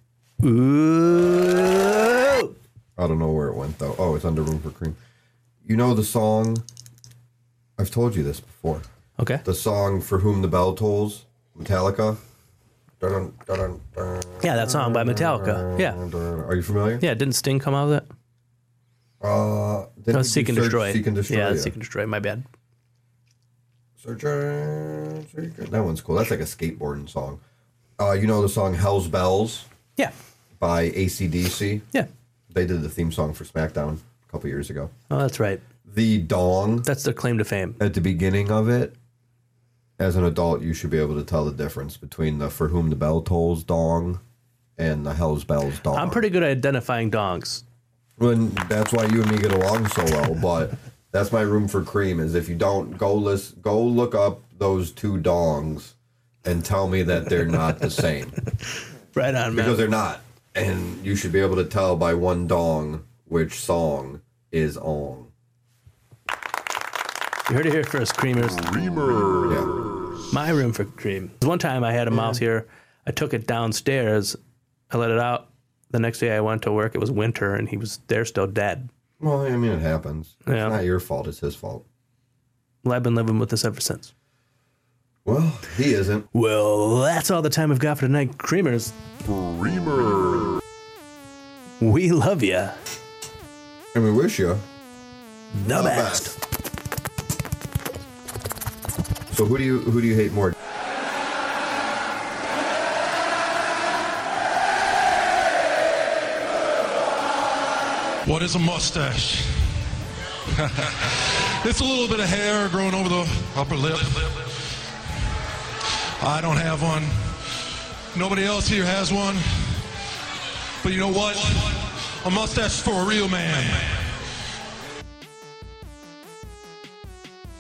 Ooh. I don't know where it went, though. Oh, it's under Room for Cream. You know the song? I've told you this before. Okay. The song For Whom the Bell Tolls, Metallica. Dun, dun, dun, dun, Yeah, that song by Metallica. Yeah. Are you familiar? Yeah, didn't Sting come out of that? Didn't No, you Seek and search Destroy. Seek and Destroy. Yeah, Seek and Destroy. My bad. That one's cool. That's like a skateboarding song. You know the song Hell's Bells Yeah. by AC/DC? Yeah. They did the theme song for SmackDown a couple years ago. Oh, that's right. The dong That's their claim to fame. at the beginning of it, as an adult, you should be able to tell the difference between the For Whom the Bell Tolls dong and the Hell's Bells dong. I'm pretty good at identifying dongs. Well, that's why you and me get along so well, but that's my room for cream, is if you don't, go look up those two dongs and tell me that they're not the same. Right on, man. Because they're not. And you should be able to tell by one dong which song is on. You heard it here first, Creamers. Yeah. My room for cream. One time I had a mouse here. I took it downstairs. I let it out. The next day I went to work. It was winter, and he was there still dead. Well, I mean, it happens. Yeah. It's not your fault. It's his fault. Well, I've been living with this ever since. Well, he isn't. Well, that's all the time we've got for tonight, Creamers. Creamer. We love you. And we wish you The best. So who do you hate more? What is a mustache? It's a little bit of hair growing over the upper lip. I don't have one. Nobody else here has one. But you know what? A mustache is for a real man.